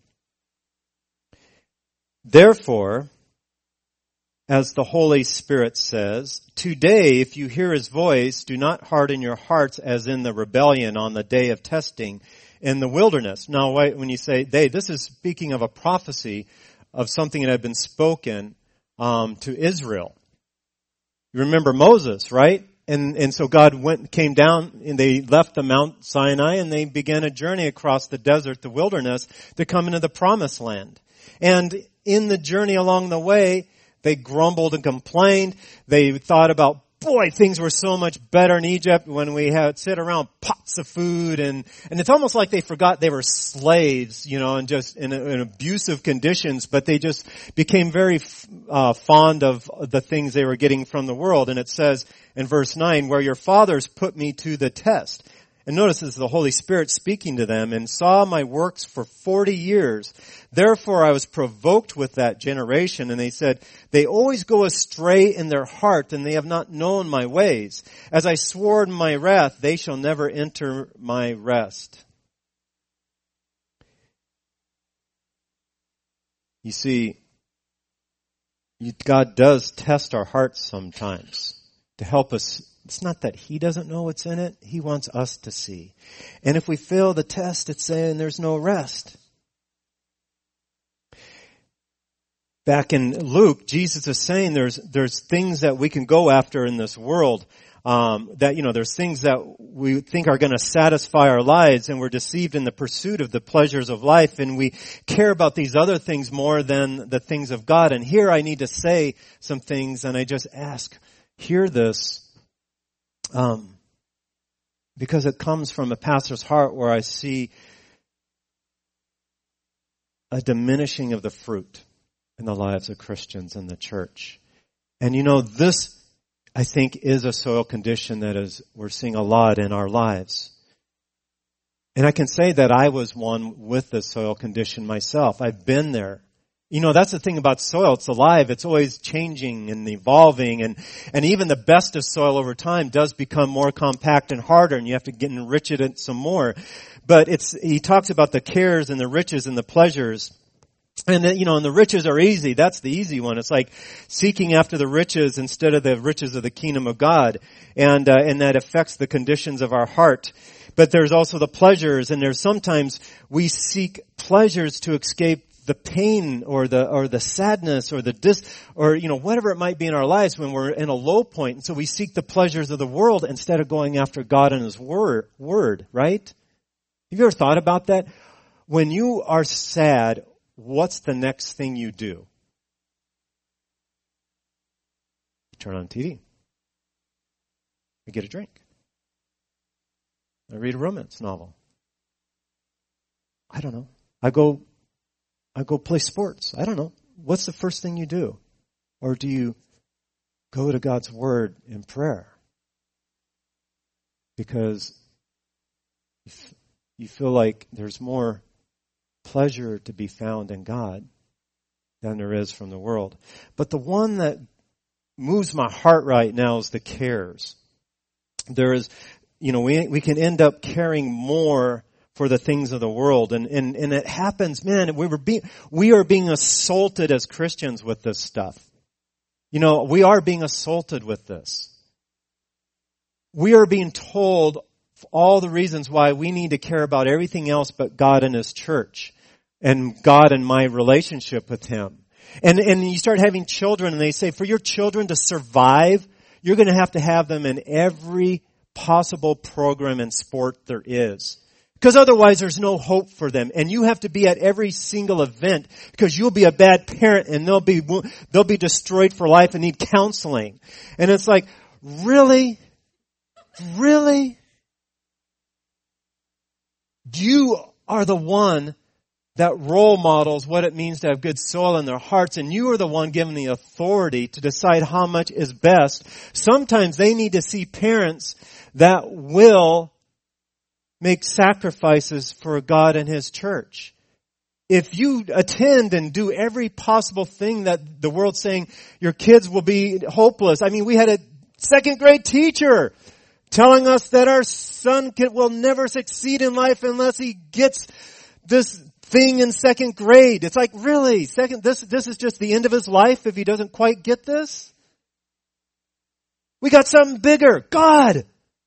Therefore, as the Holy Spirit says, today, if you hear His voice, do not harden your hearts as in the rebellion on the day of testing in the wilderness. Now, when you say they, this is speaking of a prophecy of something that had been spoken um, to Israel. You remember Moses, right? And and so God went, came down, and they left the Mount Sinai, and they began a journey across the desert, the wilderness, to come into the promised land. And in the journey along the way, they grumbled and complained. They thought about, boy, things were so much better in Egypt when we had sit around pots of food, and and it's almost like they forgot they were slaves, you know, and just in, in abusive conditions. But they just became very uh, fond of the things they were getting from the world. And it says in verse nine, where your fathers put me to the test. And notice this is the Holy Spirit speaking to them, and saw my works for forty years. Therefore I was provoked with that generation. And they said, they always go astray in their heart, and they have not known my ways. As I swore in my wrath, they shall never enter my rest. You see, God does test our hearts sometimes to help us. It's not that He doesn't know what's in it. He wants us to see. And if we fail the test, it's saying there's no rest. Back in Luke, Jesus is saying there's there's things that we can go after in this world. Um, that, you know, there's things that we think are going to satisfy our lives, and we're deceived in the pursuit of the pleasures of life, and we care about these other things more than the things of God. And here I need to say some things, and I just ask, hear this. Um, because it comes from a pastor's heart where I see a diminishing of the fruit in the lives of Christians in the church. And you know, this, I think, is a soil condition that is, we're seeing a lot in our lives. And I can say that I was one with the soil condition myself. I've been there. You know, that's the thing about soil. It's alive. It's always changing and evolving. And, and even the best of soil over time does become more compact and harder, and you have to get enrich it some more. But it's, he talks about the cares and the riches and the pleasures. And then, you know, and the riches are easy. That's the easy one. It's like seeking after the riches instead of the riches of the kingdom of God. And, uh, and that affects the conditions of our heart. But there's also the pleasures, and there's sometimes we seek pleasures to escape the pain or the, or the sadness or the dis, or, you know, whatever it might be in our lives when we're in a low point. And so we seek the pleasures of the world instead of going after God and His word, word, right? Have you ever thought about that? When you are sad, what's the next thing you do? You turn on T V. You get a drink. I read a romance novel. I don't know. I go, I go play sports. I don't know. What's the first thing you do? Or do you go to God's Word in prayer? Because you feel like there's more pleasure to be found in God than there is from the world. But the one that moves my heart right now is the cares. There is, you know, we we can end up caring more for the things of the world, and and and it happens, man. We were being we are being assaulted as Christians with this stuff. You know, we are being assaulted with this. We are being told all the reasons why we need to care about everything else but God and His church, and God and my relationship with Him. And and you start having children, and they say, for your children to survive, you're going to have to have them in every possible program and sport there is. Because otherwise there's no hope for them. And you have to be at every single event because you'll be a bad parent and they'll be, they'll be destroyed for life and need counseling. And it's like, really? Really? You are the one that role models what it means to have good soil in their hearts, and you are the one given the authority to decide how much is best. Sometimes they need to see parents that will make sacrifices for God and His church. If you attend and do every possible thing that the world's saying, your kids will be hopeless. I mean, we had a second grade teacher telling us that our son can, will never succeed in life unless he gets this thing in second grade. It's like, really? Second, this, this is just the end of his life if he doesn't quite get this? We got something bigger. God!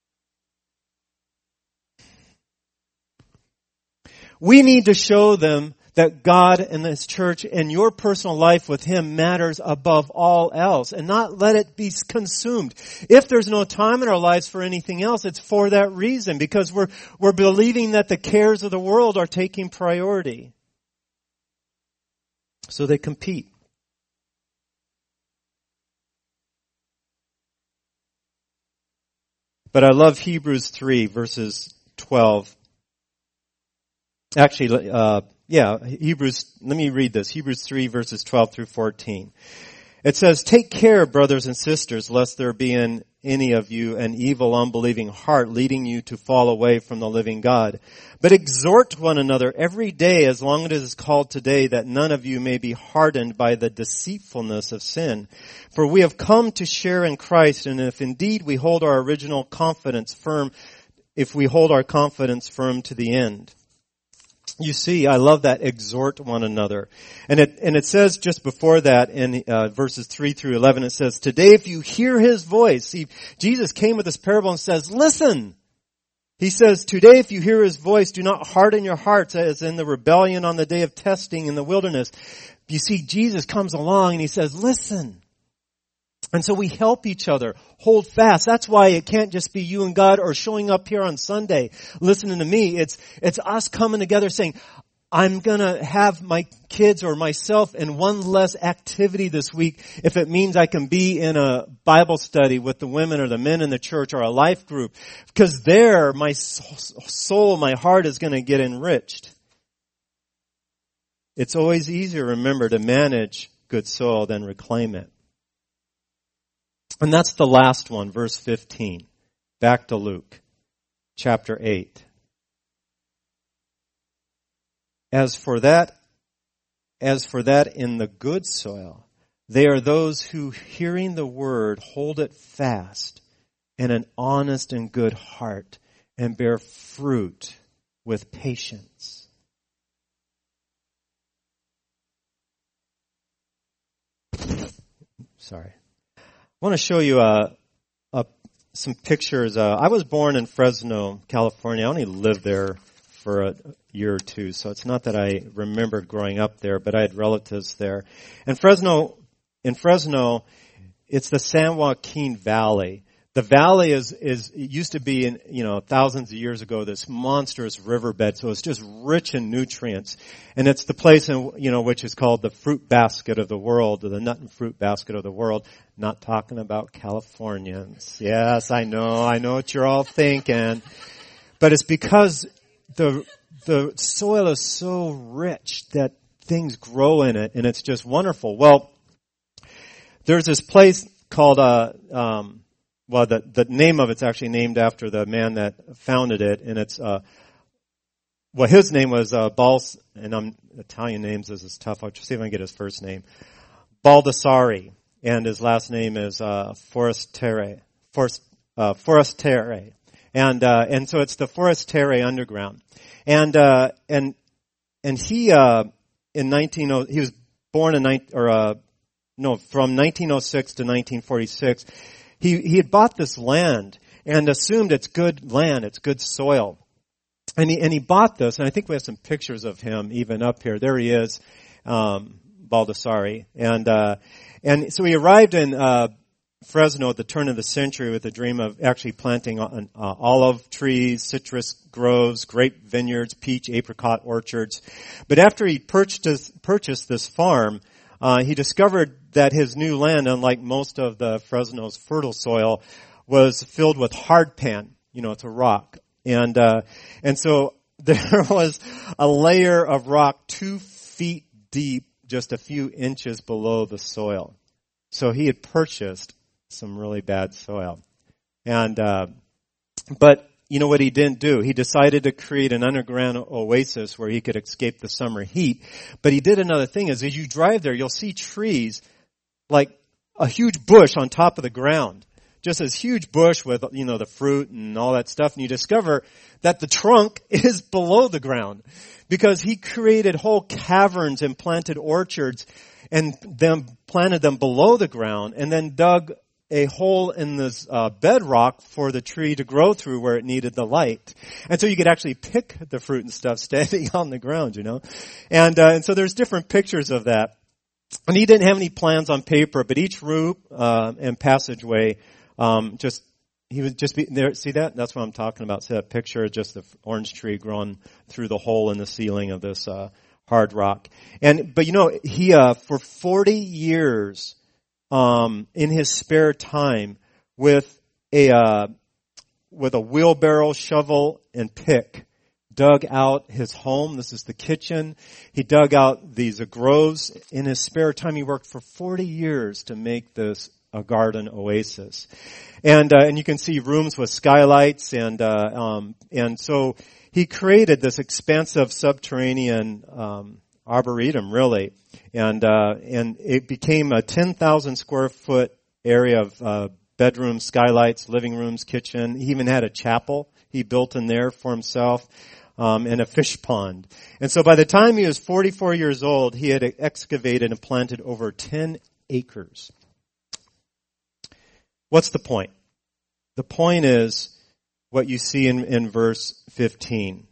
We need to show them that God and His church and your personal life with Him matters above all else, and not let it be consumed. If there's no time in our lives for anything else, it's for that reason, because we're, we're believing that the cares of the world are taking priority. So they compete. But I love Hebrews three, verses twelve. Actually, uh, yeah, Hebrews, let me read this. Hebrews three, verses twelve through fourteen. It says, take care, brothers and sisters, lest there be in any of you an evil, unbelieving heart leading you to fall away from the living God. But exhort one another every day, as long as it is called today, that none of you may be hardened by the deceitfulness of sin. For we have come to share in Christ, and if indeed we hold our original confidence firm, if we hold our confidence firm to the end. You see, I love that, exhort one another. And it, and it says just before that in uh, verses three through eleven, it says, today if you hear His voice, see, Jesus came with this parable and says, listen. He says, today if you hear His voice, do not harden your hearts as in the rebellion on the day of testing in the wilderness. You see, Jesus comes along and He says, listen. And so we help each other, hold fast. That's why it can't just be you and God or showing up here on Sunday listening to me. It's, it's us coming together saying, I'm gonna have my kids or myself in one less activity this week if it means I can be in a Bible study with the women or the men in the church or a life group. Because there, my soul, my heart is gonna get enriched. It's always easier, remember, to manage good soil than reclaim it. And that's the last one, verse fifteen. Back to Luke, chapter eight. As for that, as for that in the good soil, they are those who, hearing the word, hold it fast in an honest and good heart and bear fruit with patience. Sorry. I want to show you uh, uh, some pictures. Uh, I was born in Fresno, California. I only lived there for a year or two, so it's not that I remembered growing up there, but I had relatives there. And Fresno, in Fresno, it's the San Joaquin Valley. The valley is, is, it used to be in, you know, thousands of years ago, this monstrous riverbed, so it's just rich in nutrients. And it's the place in, you know, which is called the fruit basket of the world, or the nut and fruit basket of the world. Not talking about Californians. Yes, I know, I know what you're all thinking. But it's because the, the soil is so rich that things grow in it, and it's just wonderful. Well, there's this place called, uh, um, Well, the, the name of it's actually named after the man that founded it, and it's, uh, well, his name was, uh, Bals, and I'm, Italian names, this is tough. I'll just see if I can get his first name. Baldassari, and his last name is, uh, Forestieri, Forest, uh, Forestieri. And, uh, and so it's the Forestieri Underground. And, uh, and, and he, uh, in nineteen oh, he was born in, nine, or, uh, no, from nineteen oh six to nineteen forty-six. He, he had bought this land and assumed it's good land, it's good soil. And he, and he bought this, and I think we have some pictures of him even up here. There he is, um, Baldassari. And, uh, and so he arrived in, uh, Fresno at the turn of the century with the dream of actually planting uh, uh, olive trees, citrus groves, grape vineyards, peach, apricot orchards. But after he purchased, purchased this farm, Uh, he discovered that his new land, unlike most of the Fresno's fertile soil, was filled with hardpan. You know, it's a rock. And, uh, and so there was a layer of rock two feet deep, just a few inches below the soil. So he had purchased some really bad soil. And, uh, but, you know what he didn't do? He decided to create an underground oasis where he could escape the summer heat. But he did another thing is as you drive there, you'll see trees like a huge bush on top of the ground. Just this huge bush with, you know, the fruit and all that stuff. And you discover that the trunk is below the ground because he created whole caverns and planted orchards and then planted them below the ground and then dug a hole in this uh, bedrock for the tree to grow through where it needed the light. And so you could actually pick the fruit and stuff standing on the ground, you know. And uh, and so there's different pictures of that. And he didn't have any plans on paper, but each route uh, and passageway um, just, he would just be there. See that? That's what I'm talking about. See that picture? Just the orange tree growing through the hole in the ceiling of this uh, hard rock. And, but you know, he, uh, for forty years, Um, in his spare time with a, uh, with a wheelbarrow, shovel, and pick, dug out his home. This is the kitchen. He dug out these uh, groves. In his spare time, he worked for forty years to make this a garden oasis. And, uh, and you can see rooms with skylights and, uh, um, and so he created this expansive subterranean, um, arboretum, really. And, uh, and it became a ten thousand square foot area of, uh, bedrooms, skylights, living rooms, kitchen. He even had a chapel he built in there for himself, um, and a fish pond. And so by the time he was forty-four years old, he had excavated and planted over ten acres. What's the point? The point is what you see in, in verse fifteen.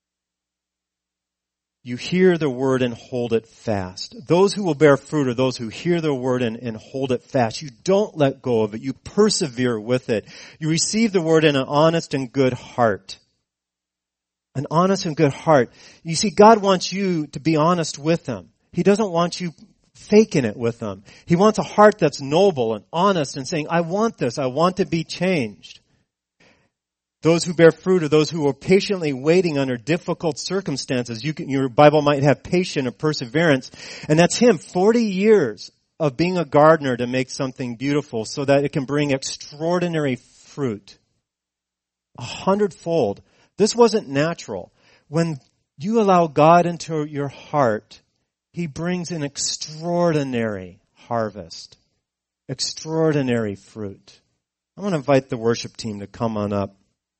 You hear the word and hold it fast. Those who will bear fruit are those who hear the word and, and hold it fast. You don't let go of it. You persevere with it. You receive the word in an honest and good heart. An honest and good heart. You see, God wants you to be honest with Him. He doesn't want you faking it with Him. He wants a heart that's noble and honest and saying, I want this. I want to be changed. Those who bear fruit are those who are patiently waiting under difficult circumstances. You can, your Bible might have patience or perseverance. And that's him, forty years of being a gardener to make something beautiful so that it can bring extraordinary fruit. A hundredfold. This wasn't natural. When you allow God into your heart, He brings an extraordinary harvest. Extraordinary fruit. I want to invite the worship team to come on up.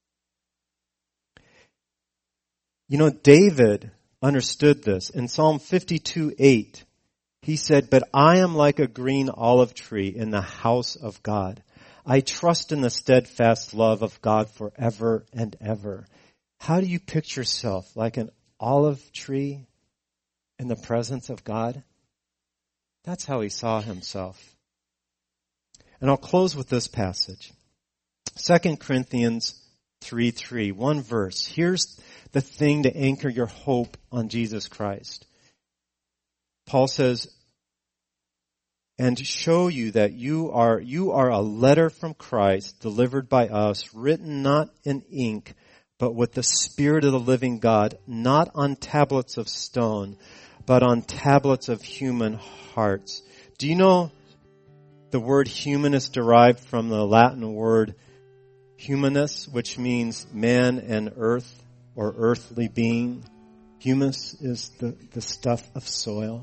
You know, David understood this. In Psalm fifty-two eight, he said, "But I am like a green olive tree in the house of God. I trust in the steadfast love of God forever and ever." How do you picture yourself? Like an olive tree in the presence of God? That's how he saw himself. And I'll close with this passage. Second Corinthians three three, one verse. Here's the thing to anchor your hope on Jesus Christ. Paul says, "And to show you that you are you are a letter from Christ, delivered by us, written not in ink, but with the Spirit of the living God, not on tablets of stone, but on tablets of human hearts." Do you know the word human is derived from the Latin word humanus, which means man and earth, or earthly being? Humus is the, the stuff of soil.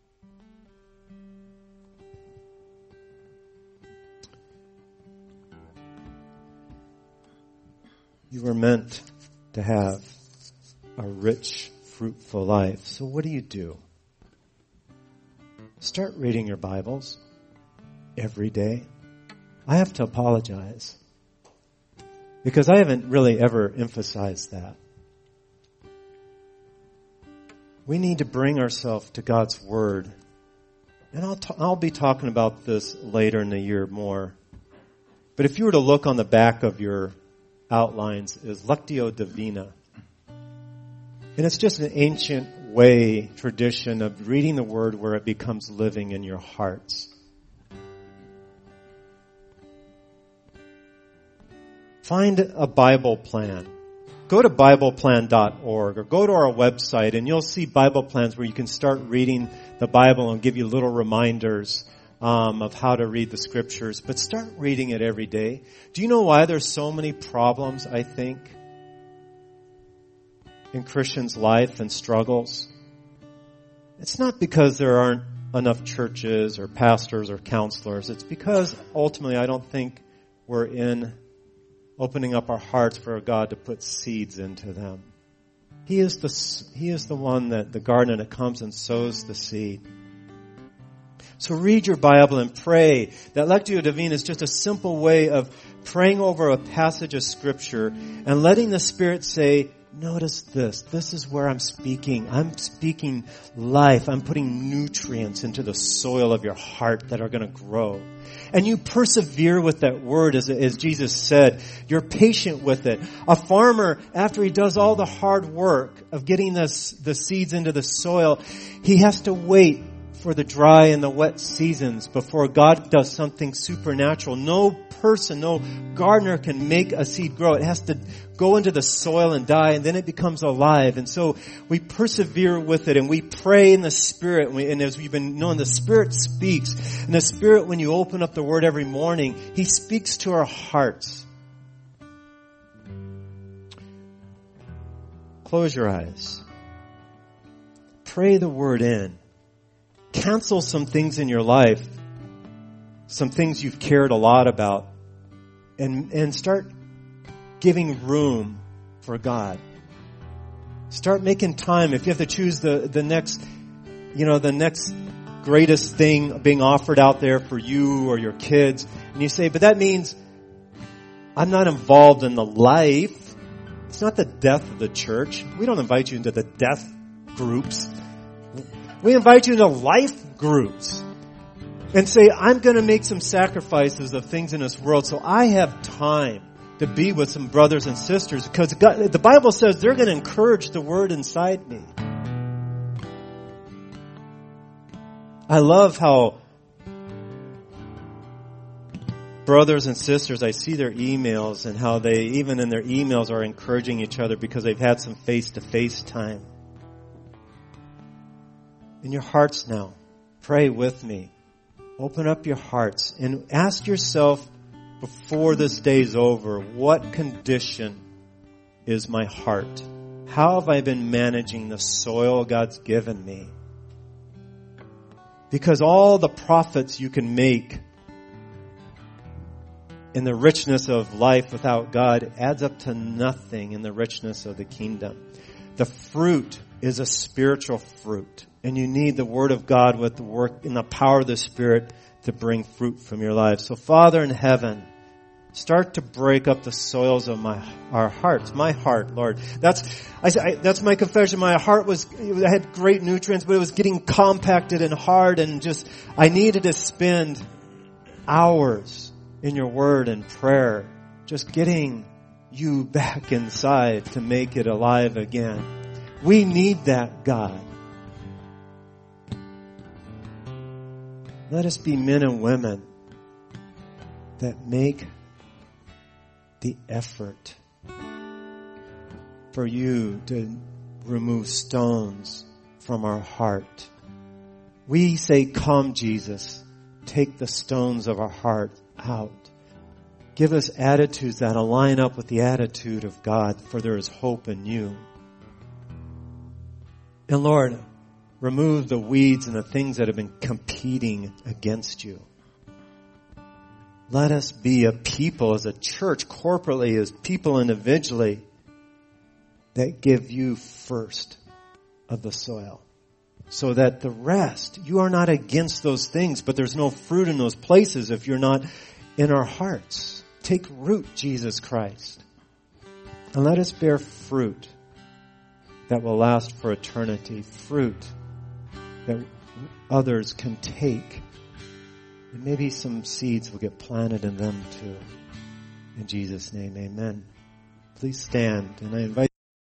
You were meant to have a rich, fruitful life. So what do you do? Start reading your Bibles every day. I have to apologize because I haven't really ever emphasized that. We need to bring ourselves to God's Word. And I'll, t- I'll be talking about this later in the year more. But if you were to look on the back of your outlines, is Lectio Divina. And it's just an ancient way, tradition of reading the Word where it becomes living in your hearts. Find a Bible plan. Go to Bible plan dot org or go to our website and you'll see Bible plans where you can start reading the Bible and give you little reminders um, of how to read the Scriptures. But start reading it every day. Do you know why there's so many problems, I think, in Christians' life and struggles? It's not because there aren't enough churches or pastors or counselors. It's because ultimately I don't think we're in opening up our hearts for God to put seeds into them. He is the, He is the one that the gardener that comes and sows the seed. So read your Bible and pray. That Lectio Divina is just a simple way of praying over a passage of Scripture and letting the Spirit say, notice this. This is where I'm speaking. I'm speaking life. I'm putting nutrients into the soil of your heart that are going to grow. And you persevere with that word, as, as Jesus said. You're patient with it. A farmer, after he does all the hard work of getting this, the seeds into the soil, he has to wait for the dry and the wet seasons before God does something supernatural. No person, no gardener can make a seed grow. It has to go into the soil and die, and then it becomes alive. And so we persevere with it, and we pray in the Spirit. And, we, and as we've been knowing, the Spirit speaks. And the Spirit, when you open up the Word every morning, He speaks to our hearts. Close your eyes. Pray the Word in. Cancel some things in your life, some things you've cared a lot about, and, and start giving room for God. Start making time. If you have to choose the, the next, you know, the next greatest thing being offered out there for you or your kids, and you say, but that means I'm not involved in the life. It's not the death of the church. We don't invite you into the death groups. We invite you into life groups and say, I'm going to make some sacrifices of things in this world so I have time to be with some brothers and sisters, because God, the Bible says they're going to encourage the Word inside me. I love how brothers and sisters, I see their emails and how they, even in their emails, are encouraging each other because they've had some face-to-face time. In your hearts now, pray with me. Open up your hearts and ask yourself before this day's over, what condition is my heart? How have I been managing the soil God's given me? Because all the profits you can make in the richness of life without God adds up to nothing in the richness of the kingdom. The fruit is a spiritual fruit, and you need the Word of God with the work in the power of the Spirit to bring fruit from your life. So Father in heaven, start to break up the soils of my our hearts, my heart, Lord. That's I, I, that's my confession. My heart was I had great nutrients, but it was getting compacted and hard, and just I needed to spend hours in your Word and prayer, just getting you back inside to make it alive again. We need that, God. Let us be men and women that make the effort for you to remove stones from our heart. We say, come, Jesus, take the stones of our heart out. Give us attitudes that align up with the attitude of God, for there is hope in you. And Lord, remove the weeds and the things that have been competing against you. Let us be a people as a church, corporately, as people individually, that give you first of the soil. So that the rest, you are not against those things, but there's no fruit in those places if you're not in our hearts. Take root, Jesus Christ. And let us bear fruit that will last for eternity. Fruit that others can take. And maybe some seeds will get planted in them too. In Jesus' name, amen. Please stand, and I invite